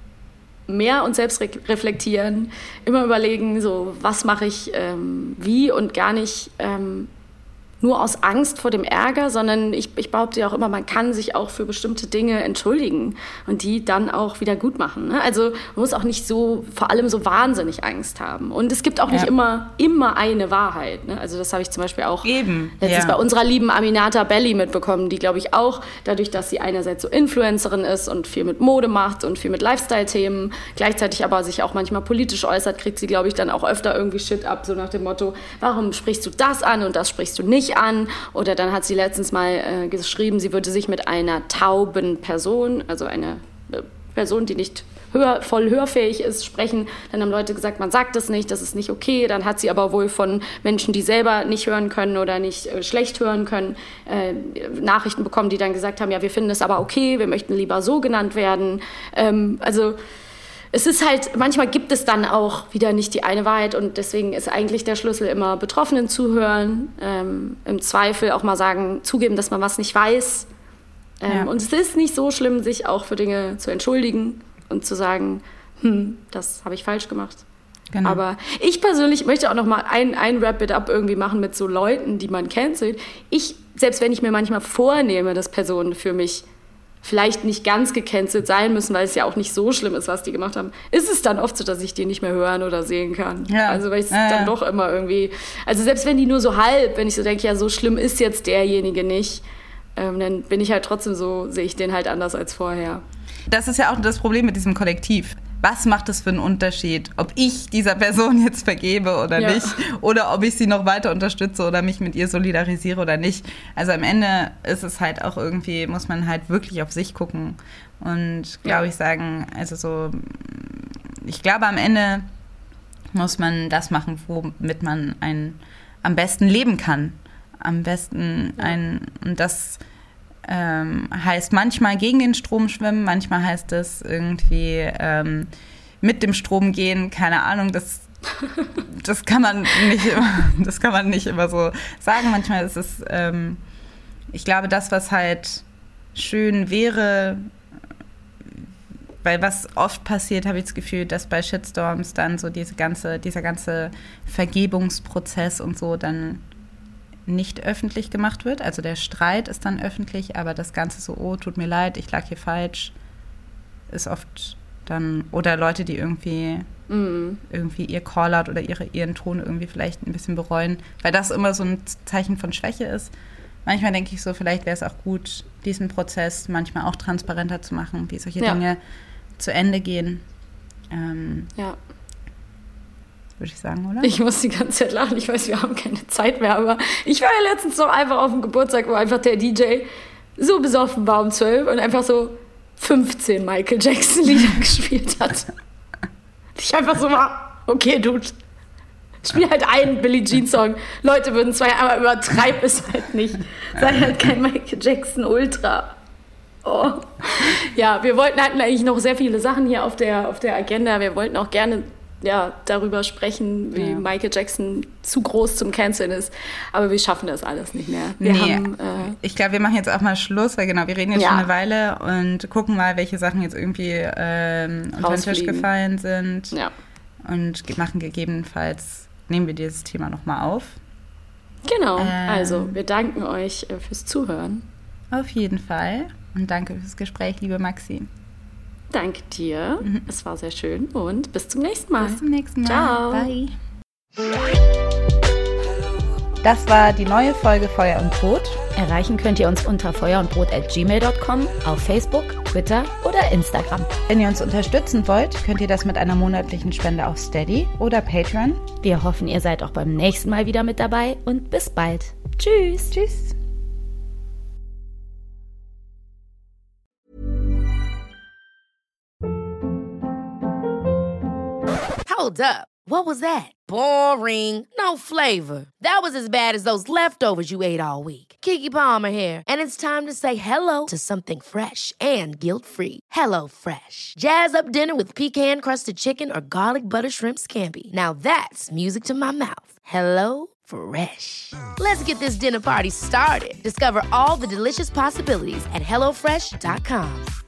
mehr uns selbst re- reflektieren, immer überlegen, so was mache ich ähm, wie und gar nicht ähm, nur aus Angst vor dem Ärger, sondern ich, ich behaupte ja auch immer, man kann sich auch für bestimmte Dinge entschuldigen und die dann auch wieder gut machen. Ne? Also man muss auch nicht so, vor allem so wahnsinnig Angst haben. Und es gibt auch nicht ja. immer, immer eine Wahrheit. Ne? Also das habe ich zum Beispiel auch Eben. letztens ja. bei unserer lieben Aminata Belli mitbekommen, die, glaube ich, auch dadurch, dass sie einerseits so Influencerin ist und viel mit Mode macht und viel mit Lifestyle-Themen, gleichzeitig aber sich auch manchmal politisch äußert, kriegt sie, glaube ich, dann auch öfter irgendwie Shit ab, so nach dem Motto, warum sprichst du das an und das sprichst du nicht an? Oder dann hat sie letztens mal äh, geschrieben, sie würde sich mit einer tauben Person, also einer äh, Person, die nicht hör, voll hörfähig ist, sprechen. Dann haben Leute gesagt, man sagt das nicht, das ist nicht okay. Dann hat sie aber wohl von Menschen, die selber nicht hören können oder nicht äh, schlecht hören können, äh, Nachrichten bekommen, die dann gesagt haben, ja, wir finden es aber okay, wir möchten lieber so genannt werden. Ähm, also es ist halt, manchmal gibt es dann auch wieder nicht die eine Wahrheit und deswegen ist eigentlich der Schlüssel immer Betroffenen zuhören, ähm, im Zweifel auch mal sagen, zugeben, dass man was nicht weiß. Ähm, ja. Und es ist nicht so schlimm, sich auch für Dinge zu entschuldigen und zu sagen, hm, das habe ich falsch gemacht. Genau. Aber ich persönlich möchte auch noch mal ein, ein Wrap-it-up irgendwie machen mit so Leuten, die man cancelt. Ich, selbst wenn ich mir manchmal vornehme, dass Personen für mich vielleicht nicht ganz gecancelt sein müssen, weil es ja auch nicht so schlimm ist, was die gemacht haben, ist es dann oft so, dass ich die nicht mehr hören oder sehen kann. Ja. Also weil ich es ja, dann ja. doch immer irgendwie, also selbst wenn die nur so halb, wenn ich so denke, ja, so schlimm ist jetzt derjenige nicht, ähm, dann bin ich halt trotzdem so, sehe ich den halt anders als vorher. Das ist ja auch das Problem mit diesem Kollektiv. Was macht es für einen Unterschied, ob ich dieser Person jetzt vergebe oder ja. nicht, oder ob ich sie noch weiter unterstütze oder mich mit ihr solidarisiere oder nicht. Also am Ende ist es halt auch irgendwie, muss man halt wirklich auf sich gucken und, glaube ja. ich, sagen, also so, ich glaube, am Ende muss man das machen, womit man ein, am besten leben kann. Am besten ja. ein, und das Ähm, heißt manchmal gegen den Strom schwimmen, manchmal heißt es irgendwie ähm, mit dem Strom gehen, keine Ahnung, das, das kann man nicht immer, das kann man nicht immer so sagen. Manchmal ist es, ähm, ich glaube, das, was halt schön wäre, weil was oft passiert, habe ich das Gefühl, dass bei Shitstorms dann so diese ganze, dieser ganze Vergebungsprozess und so dann nicht öffentlich gemacht wird. Also der Streit ist dann öffentlich, aber das Ganze so, oh, tut mir leid, ich lag hier falsch, ist oft dann, oder Leute, die irgendwie, mm. irgendwie ihr Callout oder ihre, ihren Ton irgendwie vielleicht ein bisschen bereuen, weil das immer so ein Zeichen von Schwäche ist. Manchmal denke ich so, vielleicht wäre es auch gut, diesen Prozess manchmal auch transparenter zu machen, wie solche ja. Dinge zu Ende gehen. Ähm, ja. Würde ich sagen, oder? Ich muss die ganze Zeit lachen. Ich weiß, wir haben keine Zeit mehr, aber ich war ja letztens noch einfach auf dem Geburtstag, wo einfach der D J so besoffen war um zwölf und einfach so fünfzehn Michael Jackson-Lieder gespielt hat. Ich einfach so war, okay, Dude, spiel halt einen Billie Jean-Song. Leute würden zwei, aber übertreib es halt nicht. Sei halt kein Michael Jackson-Ultra. Oh. Ja, wir wollten hatten eigentlich noch sehr viele Sachen hier auf der, auf der Agenda. Wir wollten auch gerne ja, darüber sprechen, wie ja. Michael Jackson zu groß zum Canceln ist. Aber wir schaffen das alles nicht mehr. Wir nee, haben, äh, ich glaube, wir machen jetzt auch mal Schluss, weil genau, wir reden jetzt ja. schon eine Weile und gucken mal, welche Sachen jetzt irgendwie ähm, unter den Tisch gefallen sind. Ja. Und machen gegebenenfalls, nehmen wir dieses Thema nochmal auf. Genau, ähm, also wir danken euch äh, fürs Zuhören. Auf jeden Fall. Und danke fürs Gespräch, liebe Maxi. Danke dir. Mhm. Es war sehr schön und bis zum nächsten Mal. Bis zum nächsten Mal. Ciao. Bye. Das war die neue Folge Feuer und Brot. Erreichen könnt ihr uns unter feuerundbrot at gmail dot com, auf Facebook, Twitter oder Instagram. Wenn ihr uns unterstützen wollt, könnt ihr das mit einer monatlichen Spende auf Steady oder Patreon. Wir hoffen, ihr seid auch beim nächsten Mal wieder mit dabei und bis bald. Tschüss. Tschüss. Hold up. What was that? Boring. No flavor. That was as bad as those leftovers you ate all week. Keke Palmer here, and it's time to say hello to something fresh and guilt-free. Hello Fresh. Jazz up dinner with pecan-crusted chicken or garlic butter shrimp scampi. Now that's music to my mouth. Hello Fresh. Let's get this dinner party started. Discover all the delicious possibilities at hello fresh dot com.